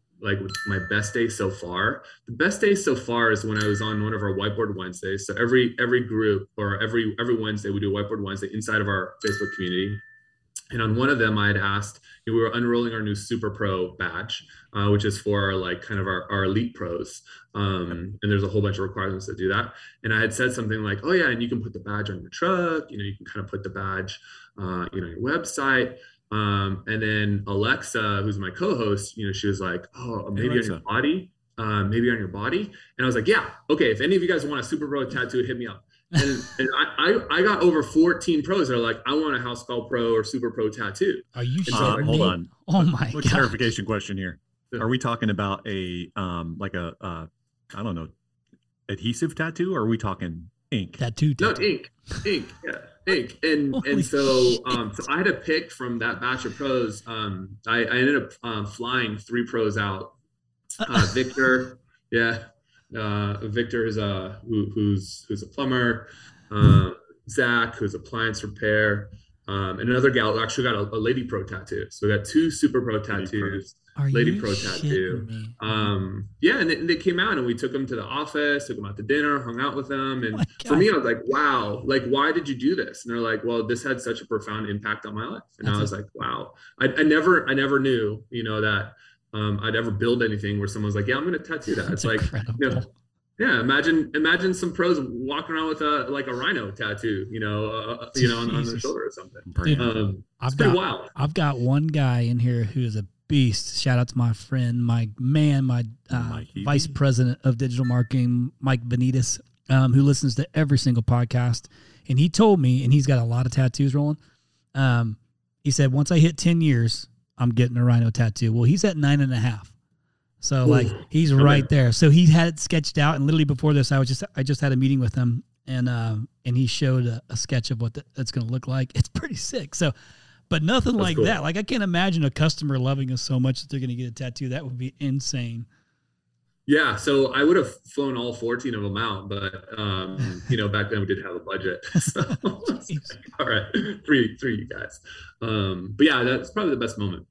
my best day so far, the best day so far is when I was on one of our Whiteboard Wednesdays. So every group, or every Wednesday, we do a Whiteboard Wednesday inside of our Facebook community. And on one of them, I had asked, we were unrolling our new Super Pro badge, which is for our elite pros. And there's a whole bunch of requirements to do that. And I had said something like, oh yeah, and you can put the badge on your truck, you can kind of put the badge, on your website. And then Alexa, who's my co-host, she was like, oh, maybe on your body, maybe on your body. And I was like, yeah, okay. If any of you guys want a Super Pro tattoo, hit me up. And I got over 14 pros that are like, I want a House Call Pro or Super Pro tattoo. Are you sure? Hold on. Oh my God. Clarification question here. Are we talking about a I don't know, adhesive tattoo, or are we talking ink? Tattoo. No, ink. Yeah. Ink. And so I had to pick from that batch of pros. I ended up flying 3 pros out. Victor, yeah. Victor is who's a plumber. Zach, who's appliance repair. And another gal actually got a lady pro tattoo. So we got 2 super pro tattoos, lady pro tattoo. Yeah, and they came out and we took them to the office, took them out to dinner, hung out with them. And for me, I was like, wow, like, why did you do this? And they're like, well, this had such a profound impact on my life. And I was like, wow, I never knew, that I'd ever build anything where someone's like, yeah, I'm going to tattoo that. It's like, yeah, imagine some pros walking around with a rhino tattoo, on their shoulder or something. Dude, it's pretty wild. I've got one guy in here who is a beast. Shout out to my friend, my vice president of digital marketing, Mike Benitez, who listens to every single podcast. And he told me, and he's got a lot of tattoos rolling. He said, once I hit 10 years, I'm getting a rhino tattoo. Well, he's at 9.5. So like he's right there. So he had it sketched out, and literally before this, I just had a meeting with him, and he showed a sketch of what that's going to look like. It's pretty sick. So, but nothing that's like cool. That. Like I can't imagine a customer loving us so much that they're going to get a tattoo. That would be insane. Yeah. So I would have flown all 14 of them out, but back then we didn't have a budget. So all right, three you guys. But yeah, that's probably the best moment.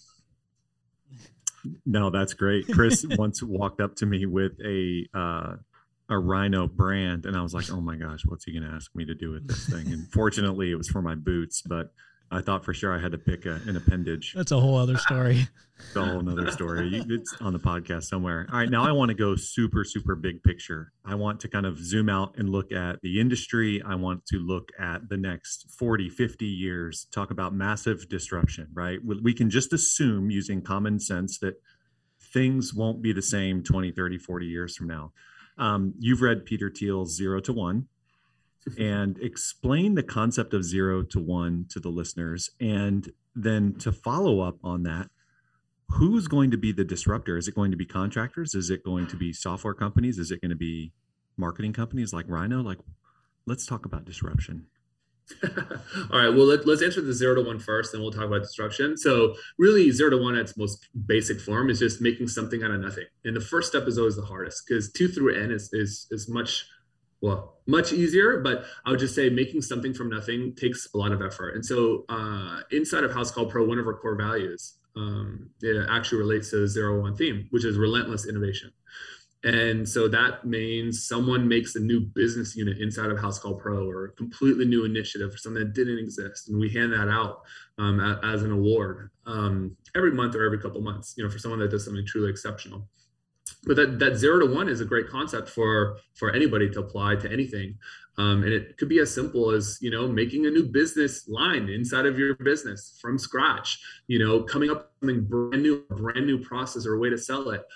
No, that's great. Chris once walked up to me with a rhino brand, and I was like, oh my gosh, what's he going to ask me to do with this thing? And fortunately it was for my boots, but I thought for sure I had to pick an appendage. That's a whole other story. It's a whole nother story. It's on the podcast somewhere. All right, now I want to go super, super big picture. I want to kind of zoom out and look at the industry. I want to look at the next 40, 50 years, talk about massive disruption, right? We can just assume using common sense that things won't be the same 20, 30, 40 years from now. You've read Peter Thiel's 0 to 1. And explain the concept of 0 to 1 to the listeners. And then to follow up on that, who's going to be the disruptor? Is it going to be contractors? Is it going to be software companies? Is it going to be marketing companies like Rhino? Like, let's talk about disruption. All right. Well, let's answer the 0 to 1 first, then we'll talk about disruption. So really 0 to 1 at its most basic form is just making something out of nothing. And the first step is always the hardest, because 2 through N is much easier, but I would just say making something from nothing takes a lot of effort. And so inside of House Call Pro, one of our core values, it actually relates to the 0-1 theme, which is relentless innovation. And so that means someone makes a new business unit inside of House Call Pro, or a completely new initiative, or something that didn't exist. And we hand that out as an award every month or every couple months, for someone that does something truly exceptional. But that 0 to 1 is a great concept for anybody to apply to anything. And it could be as simple as, making a new business line inside of your business from scratch, coming up with something brand new process or a way to sell it.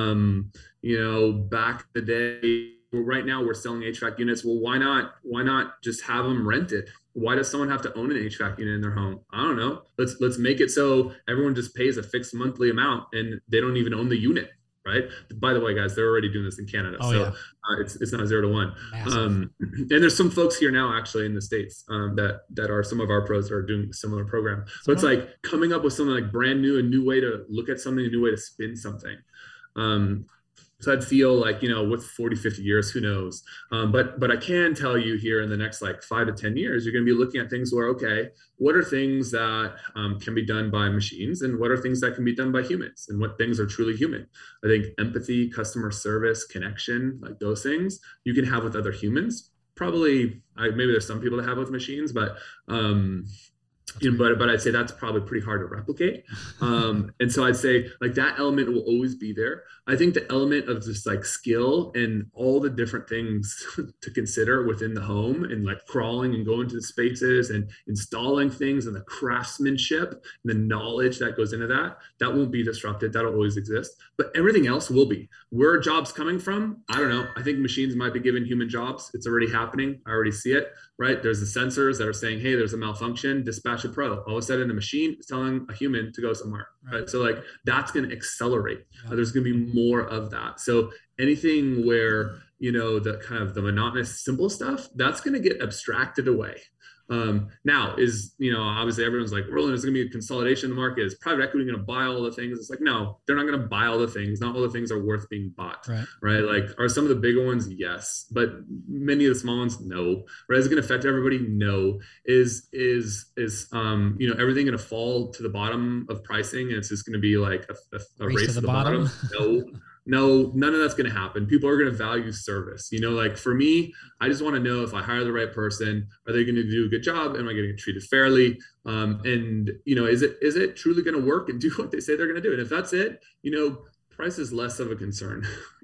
Back in the day, right now we're selling HVAC units. Well, why not just have them rented? Why does someone have to own an HVAC unit in their home? I don't know. Let's make it so everyone just pays a fixed monthly amount and they don't even own the unit. Right. By the way, guys, they're already doing this in Canada. It's not 0 to 1. And there's some folks here now actually in the States that are some of our pros that are doing a similar program. So it's like coming up with something like brand new, a new way to look at something, a new way to spin something. So I'd feel like, with 40, 50 years, who knows? But I can tell you here in the next 5 to 10 years, you're going to be looking at things where, okay, what are things that can be done by machines, and what are things that can be done by humans, and what things are truly human? I think empathy, customer service, connection, like those things you can have with other humans. Probably, maybe there's some people that have with machines, but but I'd say that's probably pretty hard to replicate. And so I'd say that element will always be there. I think the element of just skill and all the different things to consider within the home, and crawling and going to the spaces and installing things, and the craftsmanship and the knowledge that goes into that won't be disrupted. That'll always exist, but everything else will be. Where are jobs coming from? I don't know. I think machines might be giving human jobs. It's already happening. I already see it, right? There's the sensors that are saying, hey, there's a malfunction, dispatch a pro. All of a sudden a machine is telling a human to go somewhere, right? So that's going to accelerate. There's going to be more of that. So anything where, the kind of the monotonous, simple stuff, that's going to get abstracted away. Now is, obviously everyone's like, Roland, there's going to be a consolidation in the market. Is private equity going to buy all the things? It's like, no, they're not going to buy all the things. Not all the things are worth being bought, right? Like, are some of the bigger ones? Yes. But many of the small ones, no. Right? Is it going to affect everybody? No. Is everything going to fall to the bottom of pricing? And it's just going to be like a race to the bottom? No, none of that's going to happen. People are going to value service. Like for me, I just want to know if I hire the right person, are they going to do a good job? Am I getting treated fairly? Is it truly going to work and do what they say they're going to do? And if that's it, price is less of a concern.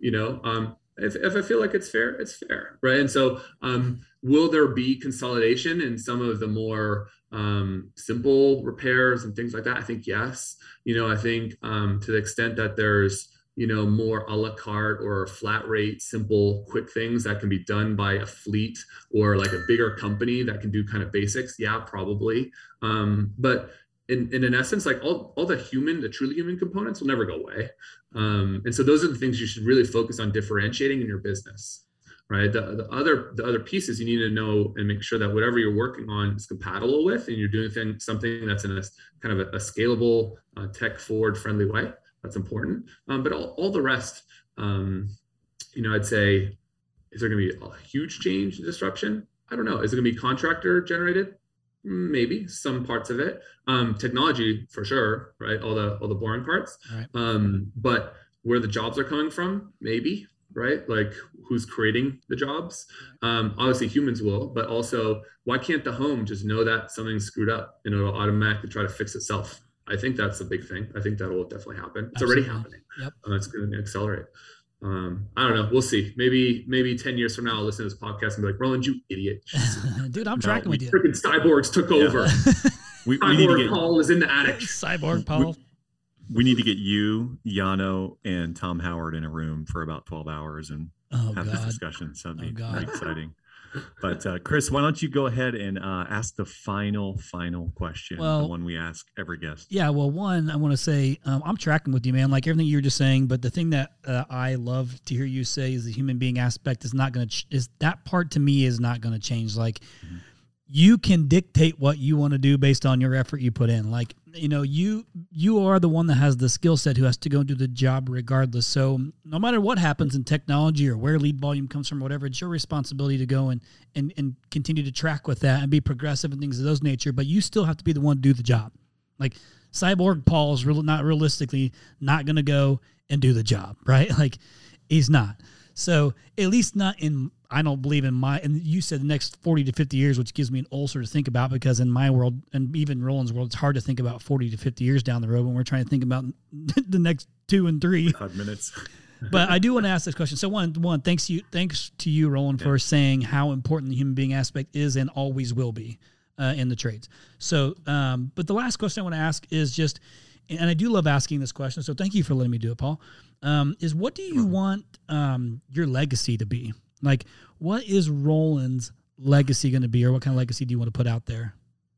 If I feel like it's fair, it's fair, right? And so, will there be consolidation in some of the more simple repairs and things like that? I think yes. I think to the extent that there's more a la carte or flat rate, simple, quick things that can be done by a fleet or like a bigger company that can do kind of basics. Yeah, probably. But in an essence, like all the truly human components will never go away. And so those are the things you should really focus on differentiating in your business, right? The other pieces you need to know and make sure that whatever you're working on is compatible with, and you're doing something that's in a kind of a scalable, tech forward friendly way. That's important. But all the rest, I'd say, is there going to be a huge change and disruption? I don't know. Is it going to be contractor generated? Maybe some parts of it. Technology for sure, right? All the boring parts. Right. But where the jobs are coming from, maybe, right? Like who's creating the jobs? Obviously humans will, but also why can't the home just know that something's screwed up and it'll automatically try to fix itself? I think that's a big thing. I think that will definitely happen. It's already happening. Yep. It's going to accelerate. I don't know. We'll see. Maybe 10 years from now, I'll listen to this podcast and be like, Roland, you idiot. Dude, I'm tracking with you. Freaking cyborgs took over. we need to get Paul is in the attic. Cyborg Paul. We need to get you, Yano, and Tom Howard in a room for about 12 hours and have this discussion. So that'd be very exciting. But Chris, why don't you go ahead and ask the final question, the one we ask every guest. Yeah, well, one, I want to say I'm tracking with you, man, like everything you're just saying. But the thing that I love to hear you say is the human being aspect is not going to is that part to me is not going to change. Like you can dictate what you want to do based on your effort you put in. Like, you are the one that has the skill set who has to go and do the job regardless. So no matter what happens in technology or where lead volume comes from, or whatever, it's your responsibility to go and continue to track with that and be progressive and things of those nature. But you still have to be the one to do the job. Like Cyborg Paul is not realistically not going to go and do the job, right? Like he's not. So at least not in, I don't believe in and you said the next 40 to 50 years, which gives me an ulcer to think about, because in my world and even Roland's world, it's hard to think about 40 to 50 years down the road when we're trying to think about the next 2 and 3 5 minutes. But I do want to ask this question. So one, thanks to you, Roland, for saying how important the human being aspect is and always will be in the trades. So, but the last question I want to ask is just, and I do love asking this question, so thank you for letting me do it, Paul, is what do you want your legacy to be? Like, what is Roland's legacy going to be, or what kind of legacy do you want to put out there?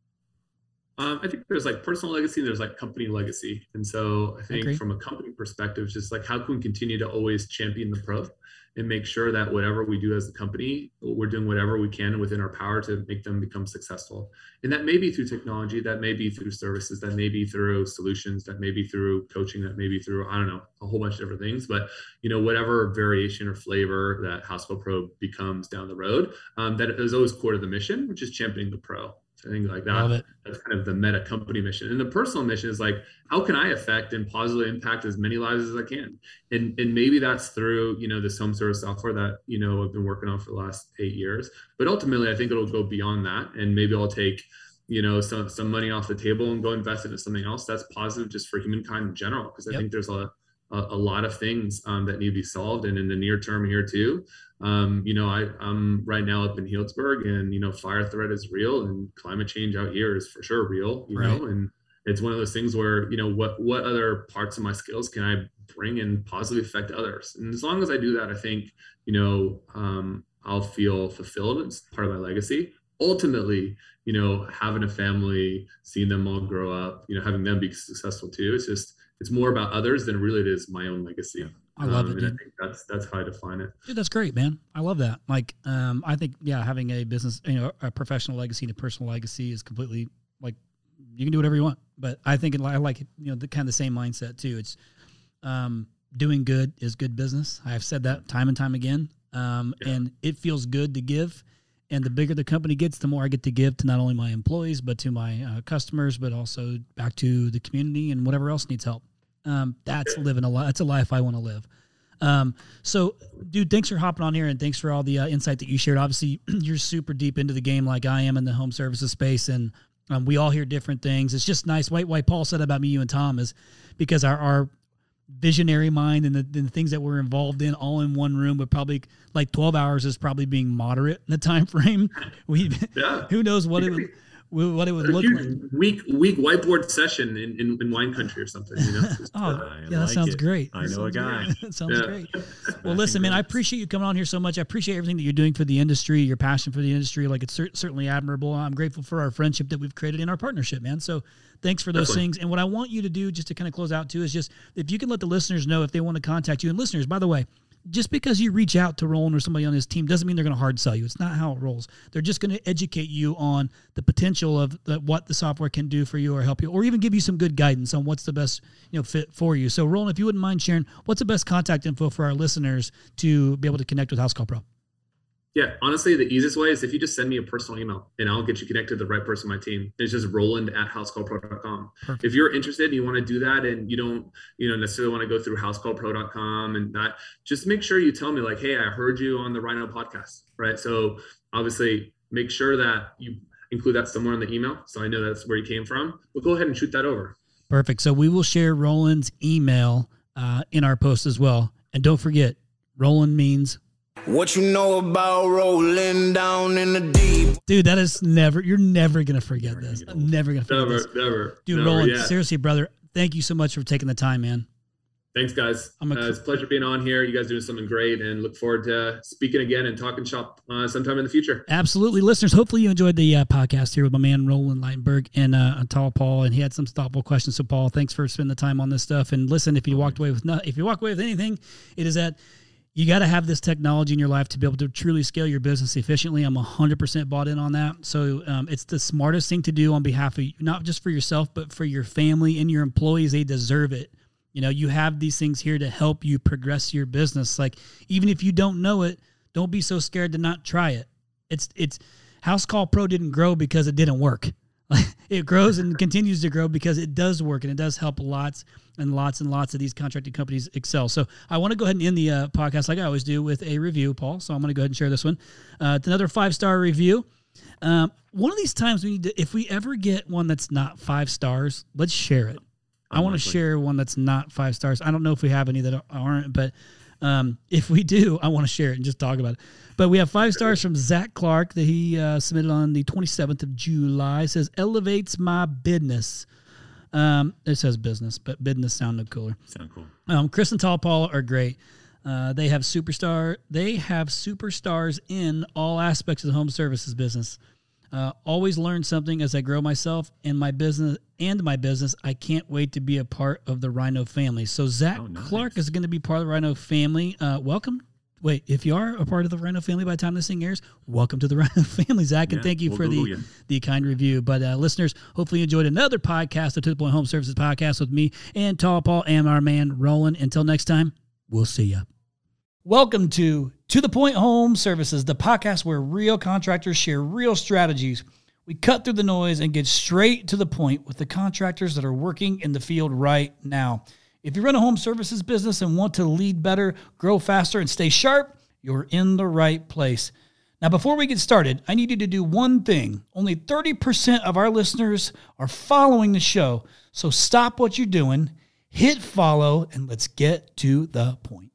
I think there's like personal legacy and there's like company legacy. And so I think from a company perspective, just like how can we continue to always champion the pro and make sure that whatever we do as a company, we're doing whatever we can within our power to make them become successful. And that may be through technology, that may be through services, that may be through solutions, that may be through coaching, that may be through, I don't know, a whole bunch of different things. But, whatever variation or flavor that Hospital Pro becomes down the road, that is always core to the mission, which is championing the pro. I think like that, that's kind of the meta company mission. And the personal mission is like, how can I affect and positively impact as many lives as I can? And maybe that's through, this home service software that, I've been working on for the last 8 years. But ultimately, I think it'll go beyond that. And maybe I'll take, some money off the table and go invest into something else that's positive just for humankind in general. Because I think there's a lot of things that need to be solved. And in the near term here too, I'm right now up in Healdsburg, and, fire threat is real and climate change out here is for sure real, know, and it's one of those things where, what other parts of my skills can I bring and positively affect others? And as long as I do that, I think, I'll feel fulfilled. It's part of my legacy. Ultimately, having a family, seeing them all grow up, having them be successful too. It's more about others than really it is my own legacy. I love it, dude. I think that's how I define it. Dude, that's great, man. I love that. Like, I think, having a business, a professional legacy and a personal legacy is completely like, you can do whatever you want. But I think I like it, the kind of the same mindset too. It's doing good is good business. I have said that time and time again. And it feels good to give. And the bigger the company gets, the more I get to give to not only my employees, but to my customers, but also back to the community and whatever else needs help. That's living a life. That's a life I want to live. So, dude, thanks for hopping on here, and thanks for all the insight that you shared. Obviously, you're super deep into the game like I am in the home services space, and we all hear different things. It's just nice. Why Paul said about me, you, and Tom is because our visionary mind and the things that we're involved in all in one room would probably like 12 hours is probably being moderate in the time frame. Who knows what it would look like. Week whiteboard session in wine country or something. That sounds great. I know a guy. That sounds great. Well, listen, man, I appreciate you coming on here so much. I appreciate everything that you're doing for the industry, your passion for the industry. Like, it's certainly admirable. I'm grateful for our friendship that we've created in our partnership, man. So thanks for those things. And what I want you to do, just to kind of close out too, is just if you can let the listeners know if they want to contact you. And listeners, by the way, just because you reach out to Roland or somebody on his team doesn't mean they're going to hard sell you. It's not how it rolls. They're just going to educate you on the potential of what the software can do for you or help you, or even give you some good guidance on what's the best fit for you. So, Roland, if you wouldn't mind sharing, what's the best contact info for our listeners to be able to connect with House Call Pro? Yeah, honestly, the easiest way is if you just send me a personal email and I'll get you connected to the right person on my team. It's just roland@housecallpro.com. Perfect. If you're interested and you want to do that and you don't, necessarily want to go through housecallpro.com and that, just make sure you tell me like, hey, I heard you on the Rhino podcast, right? So obviously make sure that you include that somewhere in the email so I know that's where you came from. But go ahead and shoot that over. Perfect. So we will share Roland's email in our post as well. And don't forget, Roland means what you know about rolling down in the deep. Dude, that is you're never going to forget this. I'm never going to forget this. Never. Dude, Roland, seriously, brother, thank you so much for taking the time, man. Thanks, guys. It's a pleasure being on here. You guys are doing something great and look forward to speaking again and talking shop sometime in the future. Absolutely. Listeners, hopefully you enjoyed the podcast here with my man, Roland Lightenberg, and Tall Paul, and he had some thoughtful questions. So, Paul, thanks for spending the time on this stuff. And listen, if you walk away with anything, it is that you got to have this technology in your life to be able to truly scale your business efficiently. I'm 100% bought in on that. So it's the smartest thing to do on behalf of, not just for yourself, but for your family and your employees. They deserve it. You have these things here to help you progress your business. Like, even if you don't know it, don't be so scared to not try it. It's House Call Pro didn't grow because it didn't work. It grows and continues to grow because it does work, and it does help lots and lots and lots of these contracting companies excel. So I want to go ahead and end the podcast like I always do with a review, Paul. So I'm going to go ahead and share this one. It's another 5-star review. One of these times if we ever get one that's not 5 stars, let's share it. I want to share one that's not 5 stars. I don't know if we have any that aren't, but if we do, I want to share it and just talk about it. But we have 5 stars from Zach Clark that he submitted on the 27th of July. It says, elevates my business. It says business, but business sounded cooler. Sound cool. Chris and Tall Paul are great. They have superstars in all aspects of the home services business. Always learn something as I grow myself and my business. I can't wait to be a part of the Rhino family. So Zach Clark is going to be part of the Rhino family. Welcome. Wait, if you are a part of the Rhino family by the time this thing airs, welcome to the Rhino family, Zach, and thank you for the kind review. But listeners, hopefully you enjoyed another podcast, the To The Point Home Services podcast with me and Tall Paul and our man Roland. Until next time, we'll see ya. Welcome to The Point Home Services, the podcast where real contractors share real strategies. We cut through the noise and get straight to the point with the contractors that are working in the field right now. If you run a home services business and want to lead better, grow faster, and stay sharp, you're in the right place. Now, before we get started, I need you to do one thing. Only 30% of our listeners are following the show. So stop what you're doing, hit follow, and let's get to the point.